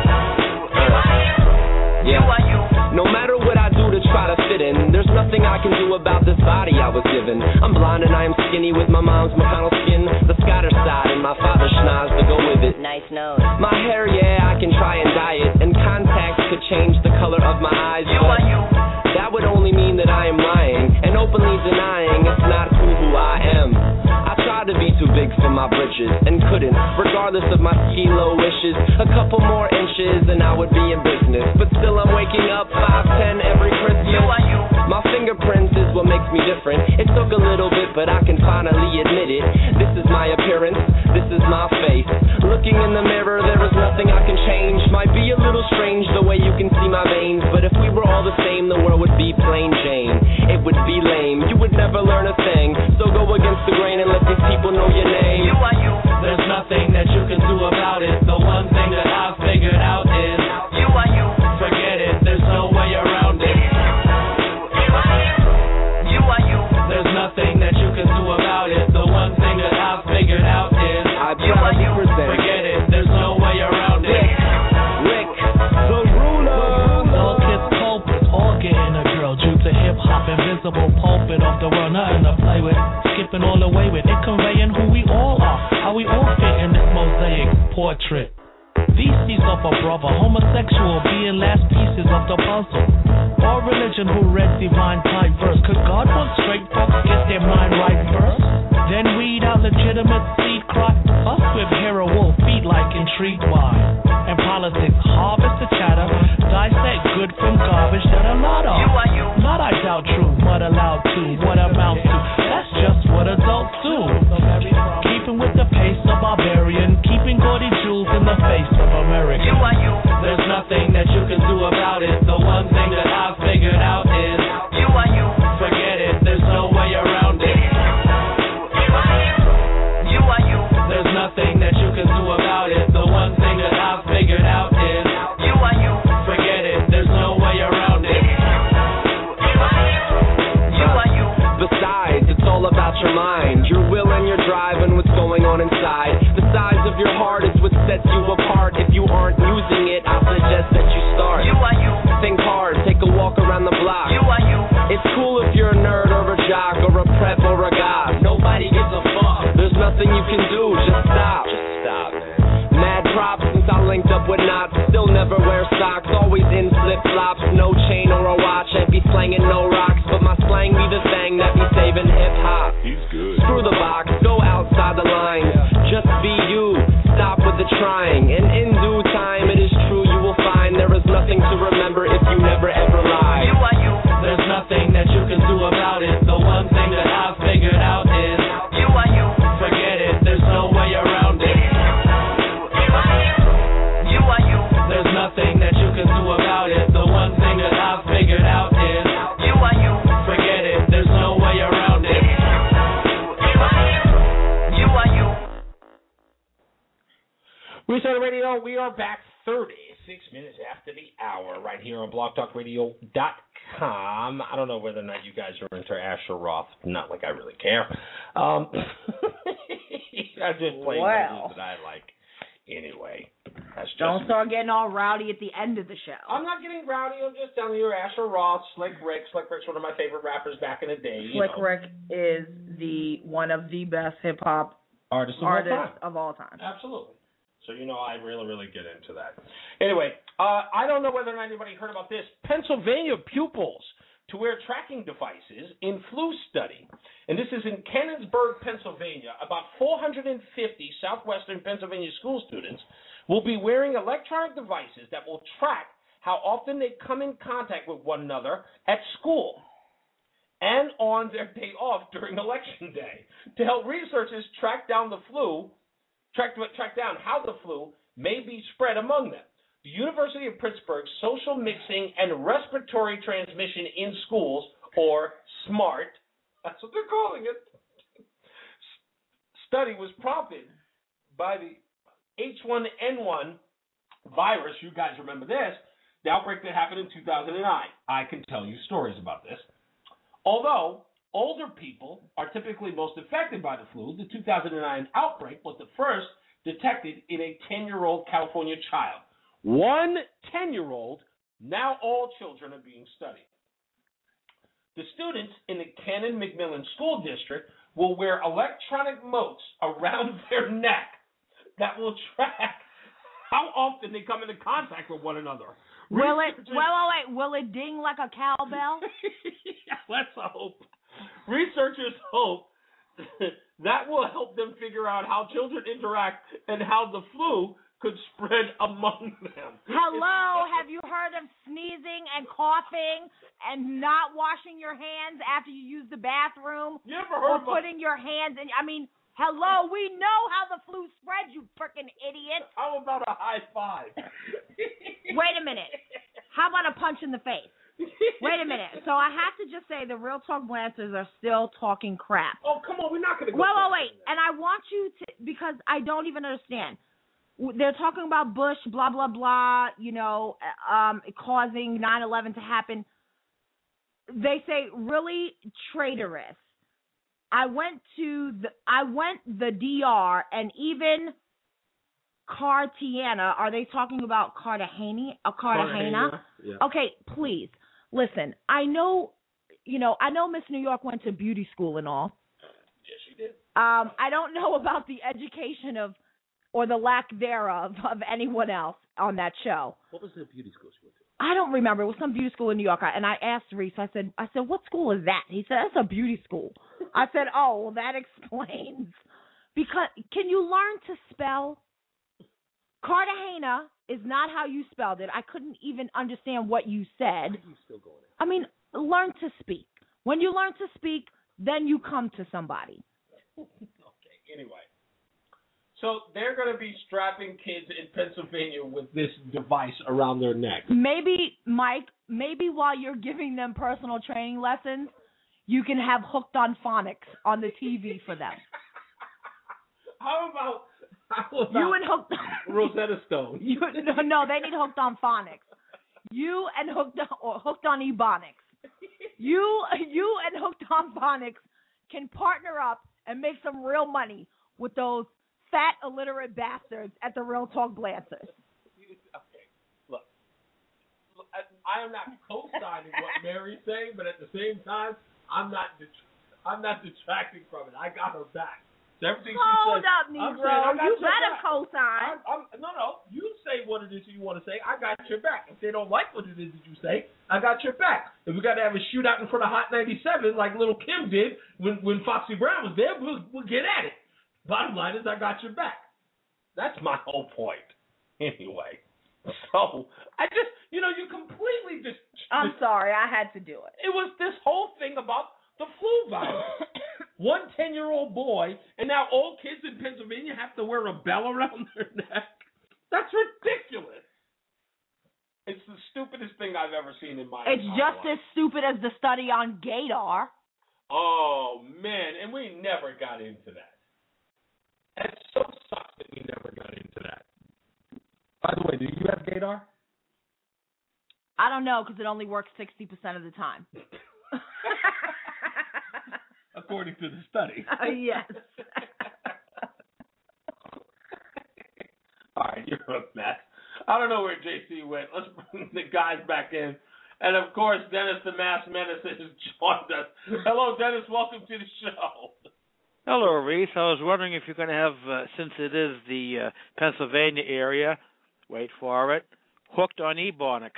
You are you. No matter what I do to try to fit in, there's nothing I can do about this body I was given. I'm blind and I am skinny with my mom's McConnell skin, the Scottish side, and my father's schnoz to go with it. Nice nose. My hair, yeah, I can try and dye it, and contacts could change the color of my eyes. You are you. That would only mean that I am lying and openly denying it's not who I am. I tried to be too big for my britches and couldn't, regardless of my kilo wishes. A couple more inches and I would be in business, but still I'm waking up 5'10" every Christmas. You are you. My fingerprints is what makes me different. It took a little bit, but I can finally admit it. This is my appearance, this is my face. Looking in the mirror, there is nothing I can change. Might be a little strange the way you can see my veins, but if we were all the same, the world would be plain Jane. It would be lame, you would never learn a thing. So go against the grain and let these people know your name. You are you. There's nothing that you can do about it. The one thing that I've figured out is you are you. Forget it, there's no way around it. You are you. There's nothing that you can do about it. The one thing that I've figured out is I proudly present. Forget it, there's no way around it. Rick, the ruler. All kids culprits, all getting a girl due to hip hop, invisible pulpit off the world, nothing to play with. Skipping all the way with it, conveying who we all are, how we all fit in this mosaic portrait. Feces of a brother, homosexual being last pieces of the puzzle. Or religion who read divine type verse. Could God want straight folks get their mind right first? Then weed out legitimate seed crop. Us with hero wolf feet like intrigued by. And politics harvest the chatter, dissect good from garbage that a lot of. You are you. Not I doubt true, but allowed to. What amounts to? That's just what adults do. Keeping with the pace of barbarian, keeping gaudy jewels in the face of America. You are you. There's nothing that you can do about it. The one thing that I've figured out is you are you. Forget it, there's no way around it. You are you. There's nothing that you can do about it. The one thing that I've figured out is you are you. Forget it, there's no way around it. You are you. Besides, it's all about your mind, your will and your drive and what's going on inside. The size of your heart is what sets you apart. If you aren't using it, I suggest that you start. You are you. Think hard, take a walk around the block. You are you. It's cool if you're a nerd or a jock or a prep or a goth. Nobody gives a fuck. There's nothing you can do, just stop. linked up with knots. Still never wear socks, always in flip-flops. No chain or a watch, ain't be slanging no rocks. But my slang be the thing that be saving hip-hop. He's good. Screw the box, go outside the lines. Just be you, stop with the trying. And in due time, it is true you will find there is nothing to remember if you never ever lie. You are you. There's nothing that you can do about it. The one thing that I've figured out is You are you. forget it, there's no way around it. You are you. There's nothing that you can do about it. The one thing that I've figured out is You are you. forget it, there's no way around it. You are you. Reset Radio, we are back 36 minutes after the hour right here on blogtalkradio.com. I don't know whether or not you guys are into Asher Roth. Not like I really care. I just play Wow. music that I like anyway. That's just Don't start getting all rowdy at the end of the show. I'm not getting rowdy. I'm just telling you, Asher Roth, Slick Rick. Slick Rick's one of my favorite rappers back in the day. Slick Rick is one of the best hip hop artists of all time. Absolutely. So you know I really, really get into that. Anyway, I don't know whether or not anybody heard about this. Pennsylvania pupils to wear tracking devices in flu study. And this is in Canonsburg, Pennsylvania. About 450 southwestern Pennsylvania school students will be wearing electronic devices that will track how often they come in contact with one another at school and on their day off during election day to help researchers track down the flu, track down how the flu may be spread among them. The University of Pittsburgh's Social Mixing and Respiratory Transmission in Schools, or SMART, that's what they're calling it, study was prompted by the H1N1 virus. You guys remember this, the outbreak that happened in 2009. I can tell you stories about this. Although older people are typically most affected by the flu, the 2009 outbreak was the first detected in a 10-year-old California child. One 10-year-old, now all children are being studied. The students in the Cannon McMillan School District will wear electronic motes around their neck that will track how often they come into contact with one another. Will it ding like a cowbell? Let's hope. Researchers hope that will help them figure out how children interact and how the flu could spread among them. Hello, have you heard of sneezing and coughing and not washing your hands after you use the bathroom? You ever heard or putting your hands in? I mean, hello, we know how the flu spreads, you freaking idiot. How about a high five? Wait a minute. How about a punch in the face? Wait a minute. So I have to just say the Real Talk Blancers are still talking crap. Oh, come on. We're not going to go. Wait. And I want you to, because I don't even understand. They're talking about Bush, blah, blah, blah, causing 9/11 to happen. They say, really traitorous. I went the DR, and even Cartagena, are they talking about Cartagena? Cartagena? Yeah. Okay, please. Listen, I know Miss New York went to beauty school and all. Yes, she did. I don't know about the education or the lack thereof of anyone else on that show. What was the beauty school she went to? I don't remember. It was some beauty school in New York. And I asked Reese, I said, what school is that? He said, that's a beauty school. I said, oh, well, that explains. Because can you learn to spell? Cartagena is not how you spelled it. I couldn't even understand what you said. You still going in? I mean, learn to speak. When you learn to speak, then you come to somebody. Okay, anyway. So they're going to be strapping kids in Pennsylvania with this device around their neck. Maybe, Mike, while you're giving them personal training lessons, you can have Hooked on Phonics on the TV for them. How about you and Hooked Rosetta Stone? No, they need Hooked on Phonics. You and Hooked on Ebonics. You and Hooked on Phonics can partner up and make some real money with those fat, illiterate bastards at the Real Talk Blancers. Okay, look, I am not co-signing what Mary's saying, but at the same time, I'm not detracting from it. I got her back. So everything Hold she says, up, Negro. You better co-sign. No. You say what it is you want to say. I got your back. If they don't like what it is that you say, I got your back. If we got to have a shootout in front of Hot 97 like Little Kim did when Foxy Brown was there, we'll get at it. Bottom line is I got your back. That's my whole point. Anyway. So, I just, you completely just... I'm sorry, I had to do it. It was this whole thing about the flu virus. One 10-year-old boy, and now all kids in Pennsylvania have to wear a bell around their neck. That's ridiculous. It's the stupidest thing I've ever seen in my life. It's just as stupid as the study on gaydar. Oh, man, and we never got into that. It so sucks that we never got into that. By the way, do you have gaydar? I don't know, because it only works 60% of the time. According to the study. Yes. All right, you're a mess. I don't know where JC went. Let's bring the guys back in. And, of course, Dennis the Mass Menace has joined us. Hello, Dennis. Welcome to the show. Hello, Reese. I was wondering if you're going to have, since it is the Pennsylvania area, wait for it, hooked on Ebonics.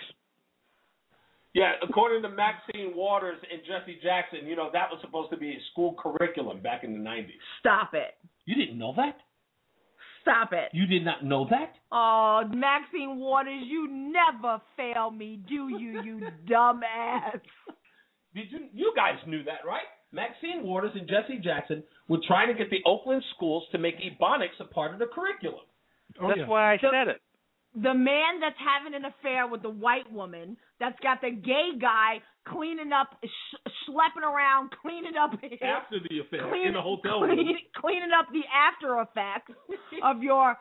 Yeah, according to Maxine Waters and Jesse Jackson, that was supposed to be a school curriculum back in the 90s. Stop it. You didn't know that? Stop it. You did not know that? Oh, Maxine Waters, you never fail me, do you, you dumb ass? You guys knew that, right? Maxine Waters and Jesse Jackson were trying to get the Oakland schools to make Ebonics a part of the curriculum. That's why I said it. The man that's having an affair with the white woman that's got the gay guy cleaning up, schlepping around, cleaning up after the affair in the hotel room, cleaning up the after effects of your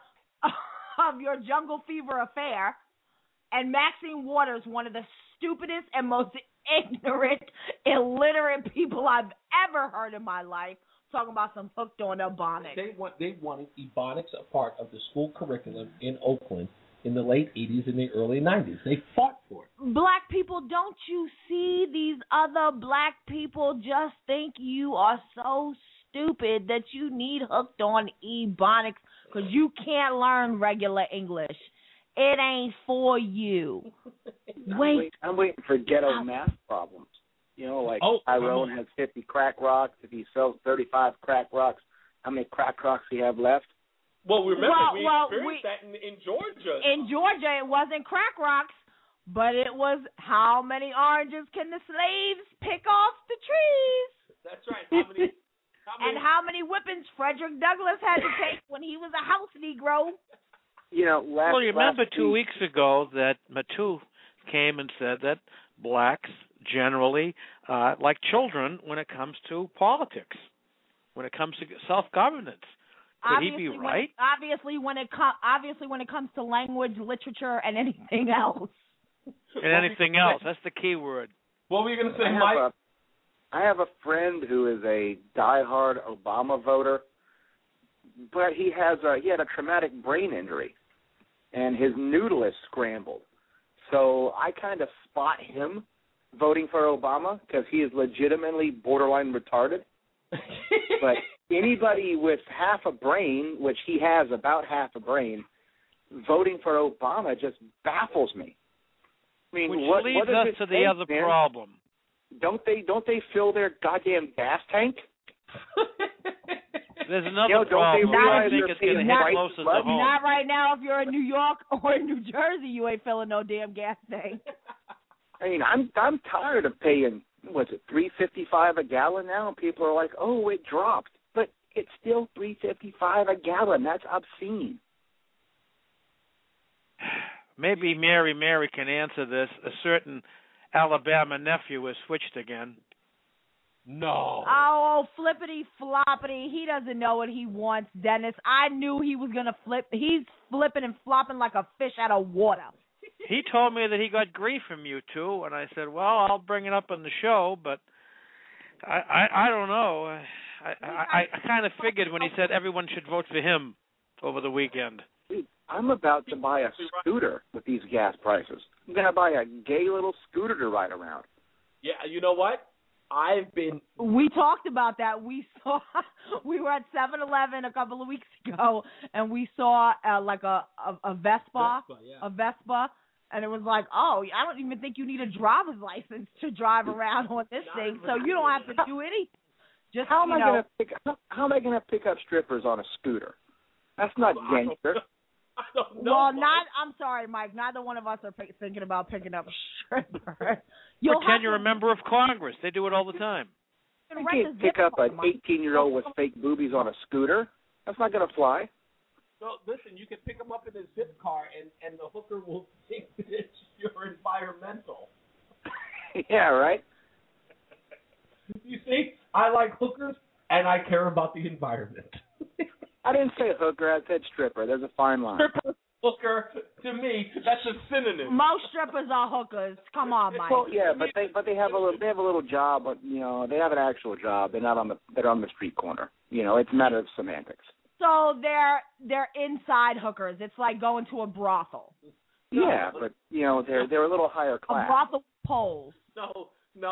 Jungle Fever affair. And Maxine Waters, one of the stupidest and most ignorant, illiterate people I've ever heard in my life, talking about some hooked on Ebonics. They wanted Ebonics a part of the school curriculum in Oakland in the late 80s and the early 90s. They fought for it. Black people, don't you see these other black people just think you are so stupid that you need hooked on Ebonics because you can't learn regular English. It ain't for you. I'm waiting for ghetto math problems. Tyrone has 50 crack rocks. If he sells 35 crack rocks, how many crack rocks do you have left? Well, remember, we experienced that in Georgia. In Georgia, it wasn't crack rocks, but it was how many oranges can the slaves pick off the trees? That's right. How many whippings Frederick Douglass had to take when he was a house Negro? Well, you remember 2 weeks ago that Matthew came and said that blacks generally like children when it comes to politics, when it comes to self-governance. Could he be right? Obviously, when it comes to language, literature, and anything else. And anything else. That's the key word. What were you going to say, Mike? I have a friend who is a diehard Obama voter, but he had a traumatic brain injury, and his noodle is scrambled. So I kind of spot him voting for Obama because he is legitimately borderline retarded. But anybody with half a brain, which he has about half a brain, voting for Obama just baffles me. I mean, which what leads does us to the other problem. Don't they fill their goddamn gas tank? There's another problem. I think it's going to hit closer to home. Not right now. If you're in New York or in New Jersey, you ain't filling no damn gas tank. I mean, I'm tired of paying. What's it, $3.55 a gallon now? And people are like, "Oh, it dropped," but it's still $3.55 a gallon. That's obscene. Maybe Mary can answer this. A certain Alabama nephew has switched again. No. Oh, flippity floppity. He doesn't know what he wants, Dennis. I knew he was going to flip. He's flipping and flopping like a fish out of water. He told me that he got grief from you, too, and I said, well, I'll bring it up on the show, but I don't know. I kind of figured when he said everyone should vote for him over the weekend. Dude, I'm about to buy a scooter with these gas prices. I'm going to buy a gay little scooter to ride around. Yeah, you know what? I've been. We talked about that. We were at 7-Eleven a couple of weeks ago, and we saw like a Vespa, a Vespa, and it was like, oh, I don't even think you need a driver's license to drive around on this thing, so you don't have to do anything. Just how am I gonna pick up strippers on a scooter? That's not gangster. I don't know. Well, I'm sorry, Mike. Neither one of us are thinking about picking up a stripper. Pretend you're a member of Congress. They do it all the time. You can't pick up an 18-year-old with fake boobies on a scooter. That's not going to fly. No, listen, you can pick them up in a zip car, and the hooker will think that you're environmental. Yeah, right? You see, I like hookers, and I care about the environment. I didn't say hooker. I said stripper. There's a fine line. Stripper, hooker, to me, that's a synonym. Most strippers are hookers. Come on, Mike. Well, yeah, but they have a little job. But, you know, they have an actual job. They're on the street corner. You know, it's a matter of semantics. So they're inside hookers. It's like going to a brothel. Yeah, but you know they're a little higher class. A brothel poles. No.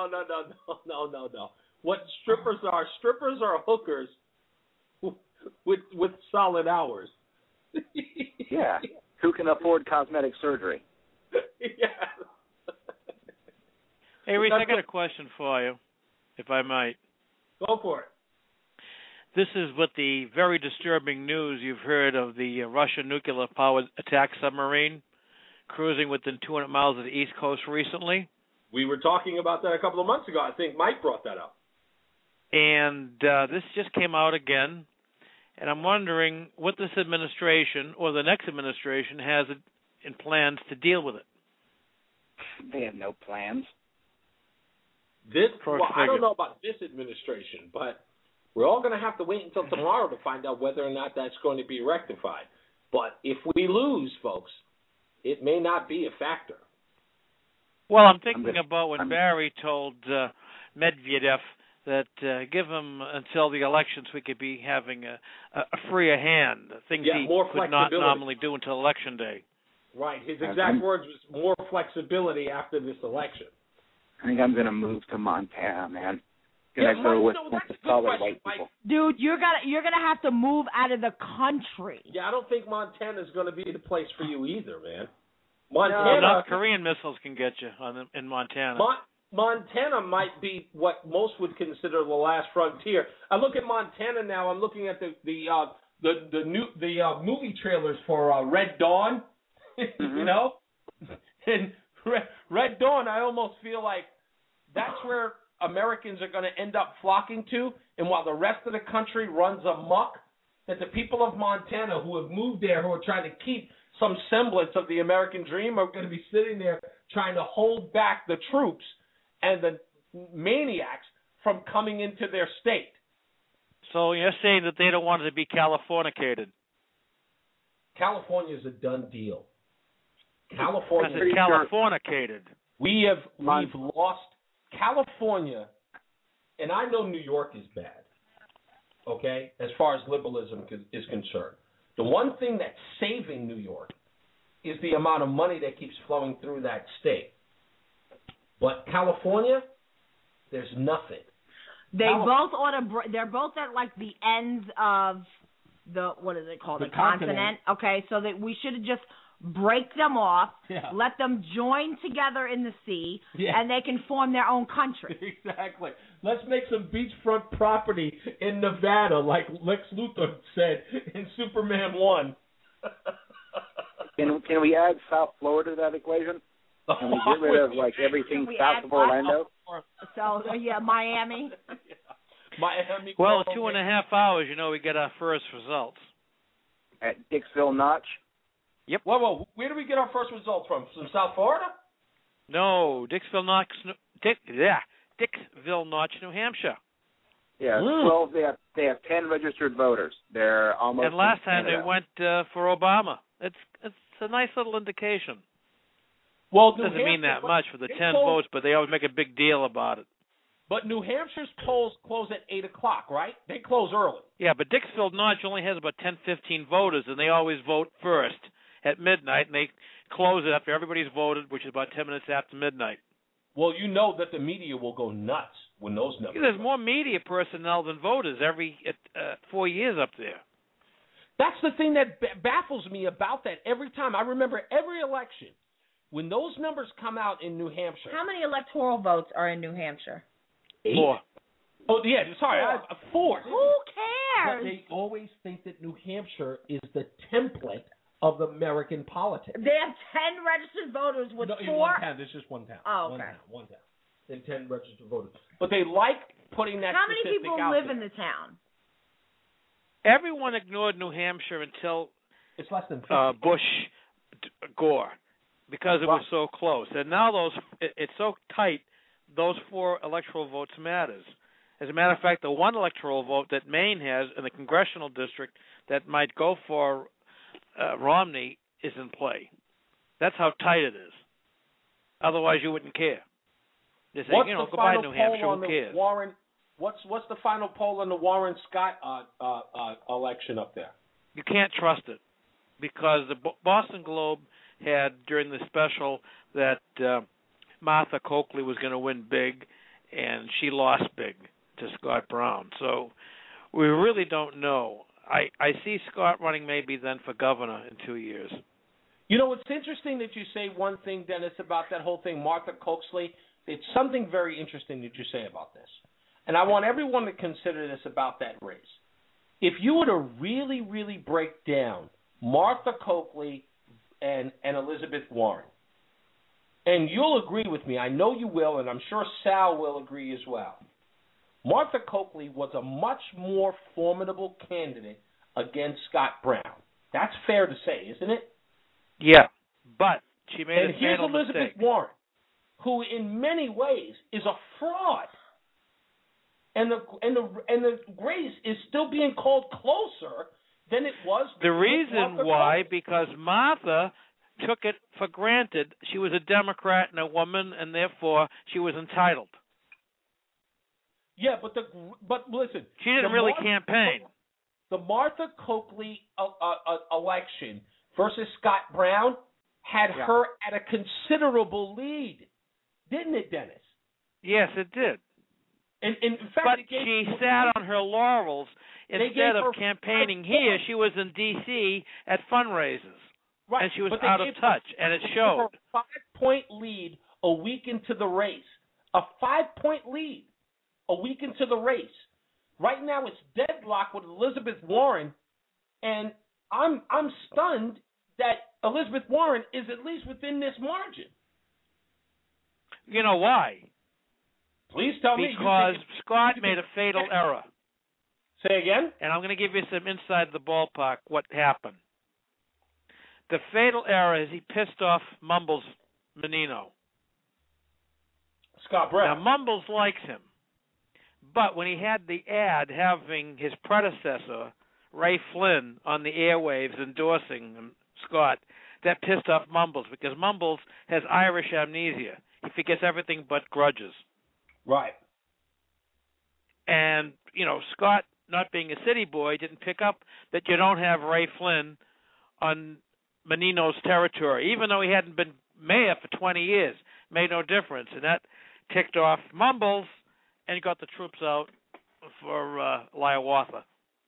What strippers are hookers with solid hours. Yeah, who can afford cosmetic surgery? Yeah. Hey, Reese, I got a question for you, if I might. Go for it. This is with the very disturbing news you've heard of the Russian nuclear-powered attack submarine cruising within 200 miles of the East Coast recently. We were talking about that a couple of months ago. I think Mike brought that up. And this just came out again. And I'm wondering what this administration or the next administration has in plans to deal with it. They have no plans. I don't know about this administration, but we're all going to have to wait until tomorrow to find out whether or not that's going to be rectified. But if we lose, folks, it may not be a factor. Well, I'm thinking about when Barry told Medvedev that give him until the elections we could be having a freer hand, things he could not normally do until Election Day. Right. His exact words was more flexibility after this election. I think I'm going to move to Montana, man. Go with solid white people. Dude, you're gonna have to move out of the country. Yeah, I don't think Montana's going to be the place for you either, man. Montana, North Korean missiles can get you in Montana. Montana might be what most would consider the last frontier. I look at Montana now. I'm looking at the movie trailers for Red Dawn. Mm-hmm. You know, and Red Dawn. I almost feel like that's where Americans are going to end up flocking to, and while the rest of the country runs amok, that the people of Montana who have moved there, who are trying to keep some semblance of the American dream, are going to be sitting there trying to hold back the troops and the maniacs from coming into their state. So you're saying that they don't want it to be Californicated? California is a done deal. Californicated. We've lost California, and I know New York is bad, okay, as far as liberalism is concerned. The one thing that's saving New York is the amount of money that keeps flowing through that state. But California, there's nothing. They're both at like the ends of the, what is it called? The continent. Okay, so that we should just break them off, let them join together in the sea, and they can form their own country. Exactly. Let's make some beachfront property in Nevada, like Lex Luthor said in Superman 1. Can we add South Florida to that equation? Can we get rid of like everything south of Orlando? So Miami. Miami. Well, 2.5 hours, we get our first results at Dixville Notch. Yep. Whoa! Where do we get our first results from? From South Florida? No, Dixville Notch, Dixville Notch, New Hampshire. Yeah, 12. They have 10 registered voters. They're almost. And last time they went for Obama. It's a nice little indication. Well, it doesn't mean that much for the 10 votes, but they always make a big deal about it. But New Hampshire's polls close at 8 o'clock, right? They close early. Yeah, but Dixville Notch only has about 10-15 voters, and they always vote first at midnight, and they close it after everybody's voted, which is about 10 minutes after midnight. Well, you know that the media will go nuts when those numbers. There's more media personnel than voters every 4 years up there. That's the thing that baffles me about that every time. I remember every election when those numbers come out in New Hampshire. How many electoral votes are in New Hampshire? 8. 4. Oh yeah, sorry, 4. Who But cares? they always think that New Hampshire is the template of American politics. They have 10 registered voters with No, in 4. one town. There's just one town. Oh, okay. One town. And 10 registered voters. But they like putting that How many statistic people out live there. in the town? Everyone ignored New Hampshire until it's less than 50. Bush Gore, because it was so close. And now it's so tight, those 4 electoral votes matters. As a matter of fact, the one electoral vote that Maine has in the congressional district that might go for Romney is in play. That's how tight it is. Otherwise, you wouldn't care. They say, What's the goodbye, final New poll Hampshire. on Who the cares? Warren? What's the final poll on the Warren Scott election up there? You can't trust it because the Boston Globe had during the special that Martha Coakley was going to win big, and she lost big to Scott Brown. So we really don't know. I see Scott running maybe then for governor in 2 years. You know, it's interesting that you say one thing, Dennis, about that whole thing, Martha Coakley. It's something very interesting that you say about this. And I want everyone to consider this about that race. If you were to really, really break down Martha Coakley and Elizabeth Warren, and you'll agree with me, I know you will, and I'm sure Sal will agree as well. Martha Coakley was a much more formidable candidate against Scott Brown. That's fair to say, isn't it? Yeah, but she made and a here's fatal Elizabeth mistake. Warren, who in many ways is a fraud. And the race is still being called closer than it was. The reason why, because Martha took it for granted she was a Democrat and a woman, and therefore she was entitled. Yeah, but listen, she didn't really campaign. The Martha Coakley election versus Scott Brown had her at a considerable lead, didn't it, Dennis? Yes, it did. And in fact, but she sat on her laurels. Instead of campaigning here, she was in D.C. at fundraisers. Right. And she was out of touch, and it showed. A 5-point lead a week into the race. A 5-point lead a week into the race. Right now it's deadlocked with Elizabeth Warren, and I'm stunned that Elizabeth Warren is at least within this margin. You know why? Please tell me. Because Scott made a fatal error. Say again? And I'm going to give you some inside the ballpark what happened. The fatal error is he pissed off Mumbles Menino. Scott Brown. Now, Mumbles likes him. But when he had the ad having his predecessor, Ray Flynn, on the airwaves endorsing him, Scott, that pissed off Mumbles because Mumbles has Irish amnesia. He forgets everything but grudges. Right. And, Scott, not being a city boy, didn't pick up that you don't have Ray Flynn on Menino's territory, even though he hadn't been mayor for 20 years. Made no difference. And that ticked off Mumbles and got the troops out for Hiawatha.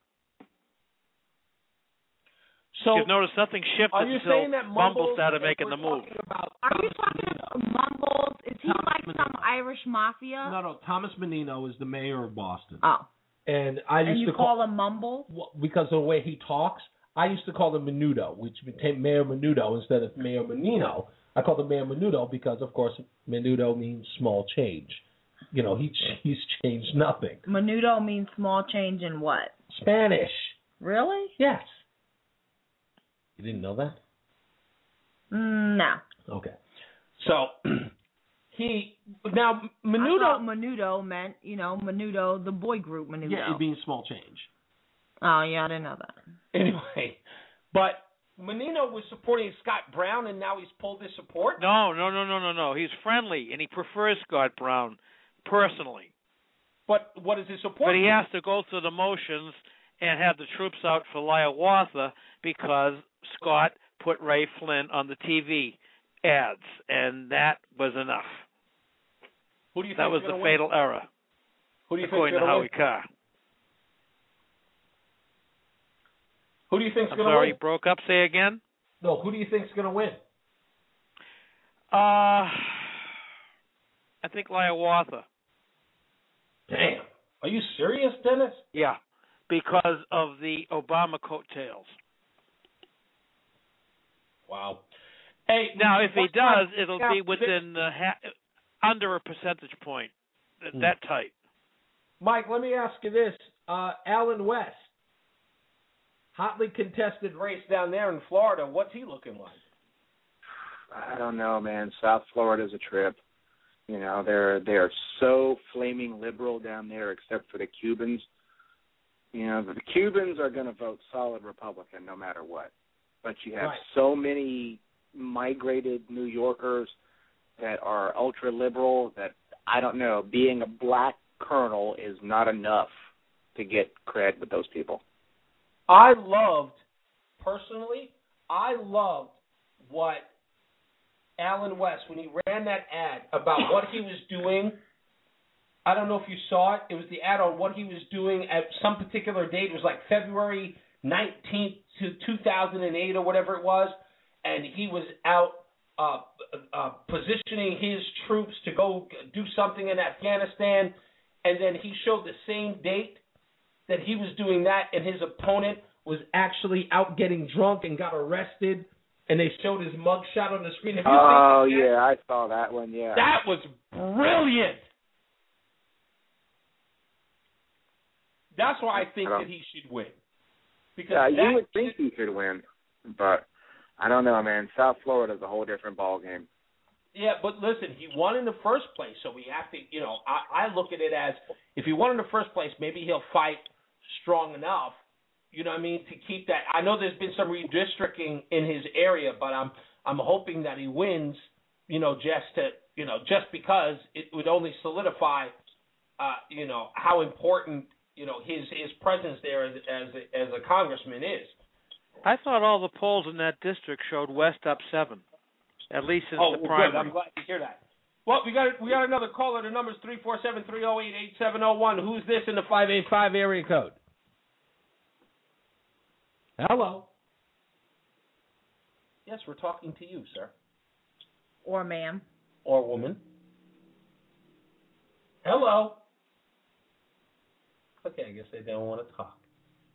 So you've noticed nothing shifted until Mumbles started making the move. Are you talking about Mumbles? Is he like some Irish mafia? No. Thomas Menino is the mayor of Boston. Oh. And I used to call him Mumbles? Because of the way he talks, I used to call him Menudo, which became Mayor Menudo instead of Mayor Menino. I called him Mayor Menudo because, of course, Menudo means small change. He's changed nothing. Menudo means small change in what? Spanish. Really? Yes. You didn't know that? No. Okay. So, Menudo. I thought Menudo meant, Menudo, the boy group Menudo. Yeah, it means small change. Oh, yeah, I didn't know that. Anyway, but Menino was supporting Scott Brown, and now he's pulled his support? No. He's friendly, and he prefers Scott Brown personally. But what is his support? But he has to go through the motions and have the troops out for Hiawatha because Scott put Ray Flynn on the TV ads, and that was enough. Who do you think that was the fatal error. Who do you think According is to going to win? Howie Carr. Who do you think is I'm going to sorry, win? you broke up. Say again? No, who do you think is going to win? I think Hiawatha. Damn. Are you serious, Dennis? Yeah, because of the Obama coattails. Wow. Hey, now if he does, it'll Yeah, be within under a percentage point. That tight. Mike, let me ask you this. Alan West, hotly contested race down there in Florida. What's he looking like? I don't know, man. South Florida's a trip. You know, they're so flaming liberal down there, except for the Cubans. You know, the Cubans are going to vote solid Republican no matter what. But you have so many migrated New Yorkers that are ultra liberal that I don't know. Being a black colonel is not enough to get cred with those people. I loved what Alan West, when he ran that ad about what he was doing. I don't know if you saw it. It was the ad on what he was doing at some particular date. It was like February 19th to 2008 or whatever it was. And he was out positioning his troops to go do something in Afghanistan. And then he showed the same date that he was doing that, and his opponent was actually out getting drunk and got arrested. And they showed his mugshot on the screen. Have you seen that? Yeah, I saw that one, yeah. That was brilliant. That's why I think that he should win. Because you would think he could win, but I don't know, man. South Florida's a whole different ballgame. Yeah, but listen, he won in the first place, so we have to, I look at it as if he won in the first place, maybe he'll fight strong enough, you know what I mean, to keep that. I know there's been some redistricting in his area, but I'm hoping that he wins, just because it would only solidify, how important, his presence there as a congressman is. I thought all the polls in that district showed West up 7, at least since the primary. Good. I'm glad to hear that. Well, we got another caller. The number's 347-308-8701. Who's this in the 585 area code? Hello. Yes, we're talking to you, sir. Or ma'am. Or woman. Hello. Okay, I guess they don't want to talk.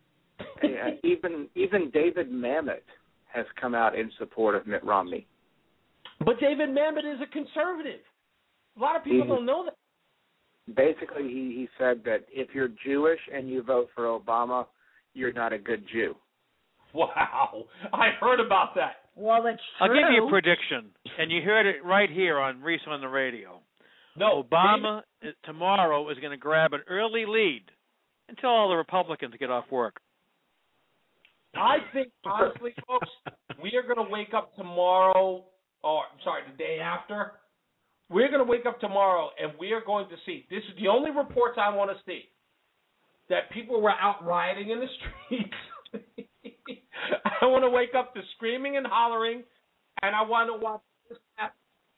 Even David Mamet has come out in support of Mitt Romney. But David Mamet is a conservative. A lot of people don't know that. Basically, he said that if you're Jewish and you vote for Obama, you're not a good Jew. Wow. I heard about that. Well, it's true. I'll give you a prediction, and you heard it right here on Reese on the radio. No, Obama tomorrow is going to grab an early lead until all the Republicans get off work. I think, honestly, folks, we are going to wake up tomorrow, the day after. We're going to wake up tomorrow, and we are going to see. This is the only reports I want to see, that people were out rioting in the streets. I want to wake up to screaming and hollering, and I want to watch this happen.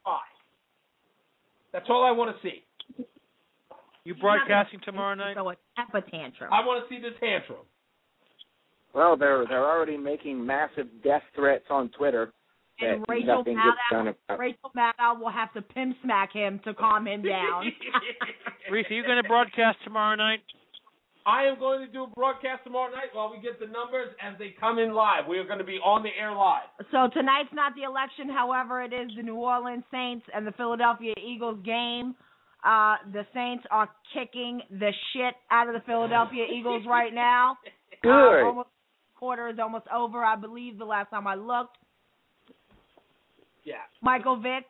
That's all I want to see. You broadcasting tomorrow night? So a temper tantrum. I want to see the tantrum. Well, they're already making massive death threats on Twitter. And that Rachel nothing gets done about. Maddow will have to pimp smack him to calm him down. Reese, are you going to broadcast tomorrow night? I am going to do a broadcast tomorrow night while we get the numbers as they come in live. We are going to be on the air live. So tonight's not the election. However, it is the New Orleans Saints and the Philadelphia Eagles game. The Saints are kicking the shit out of the Philadelphia Eagles right now. Good. Quarter is almost over, I believe, the last time I looked. Yeah. Michael Vick,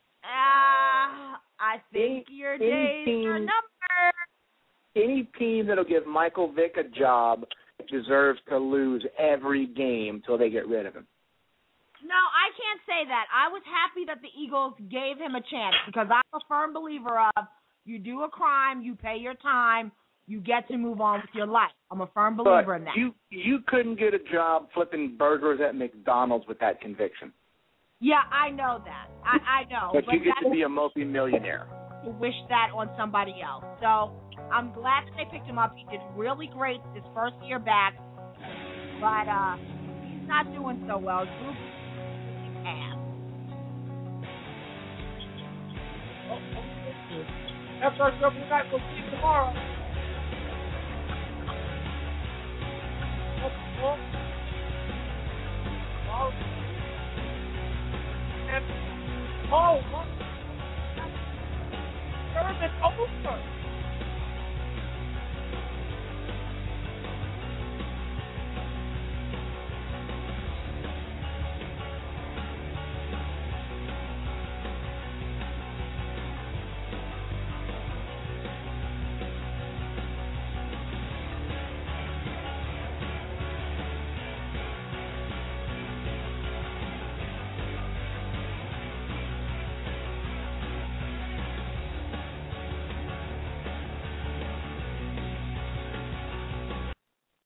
I think your days are numbered. Any team that'll give Michael Vick a job deserves to lose every game till they get rid of him. No, I can't say that. I was happy that the Eagles gave him a chance because I'm a firm believer of you do a crime, you pay your time, you get to move on with your life. I'm a firm believer in that. You couldn't get a job flipping burgers at McDonald's with that conviction. Yeah, I know that. I know. But you get to be a multimillionaire. to wish that on somebody else. So I'm glad that they picked him up. He did really great this first year back, but he's not doing so well. Drew ass. That's our show for tonight. We'll see you tomorrow. Service over.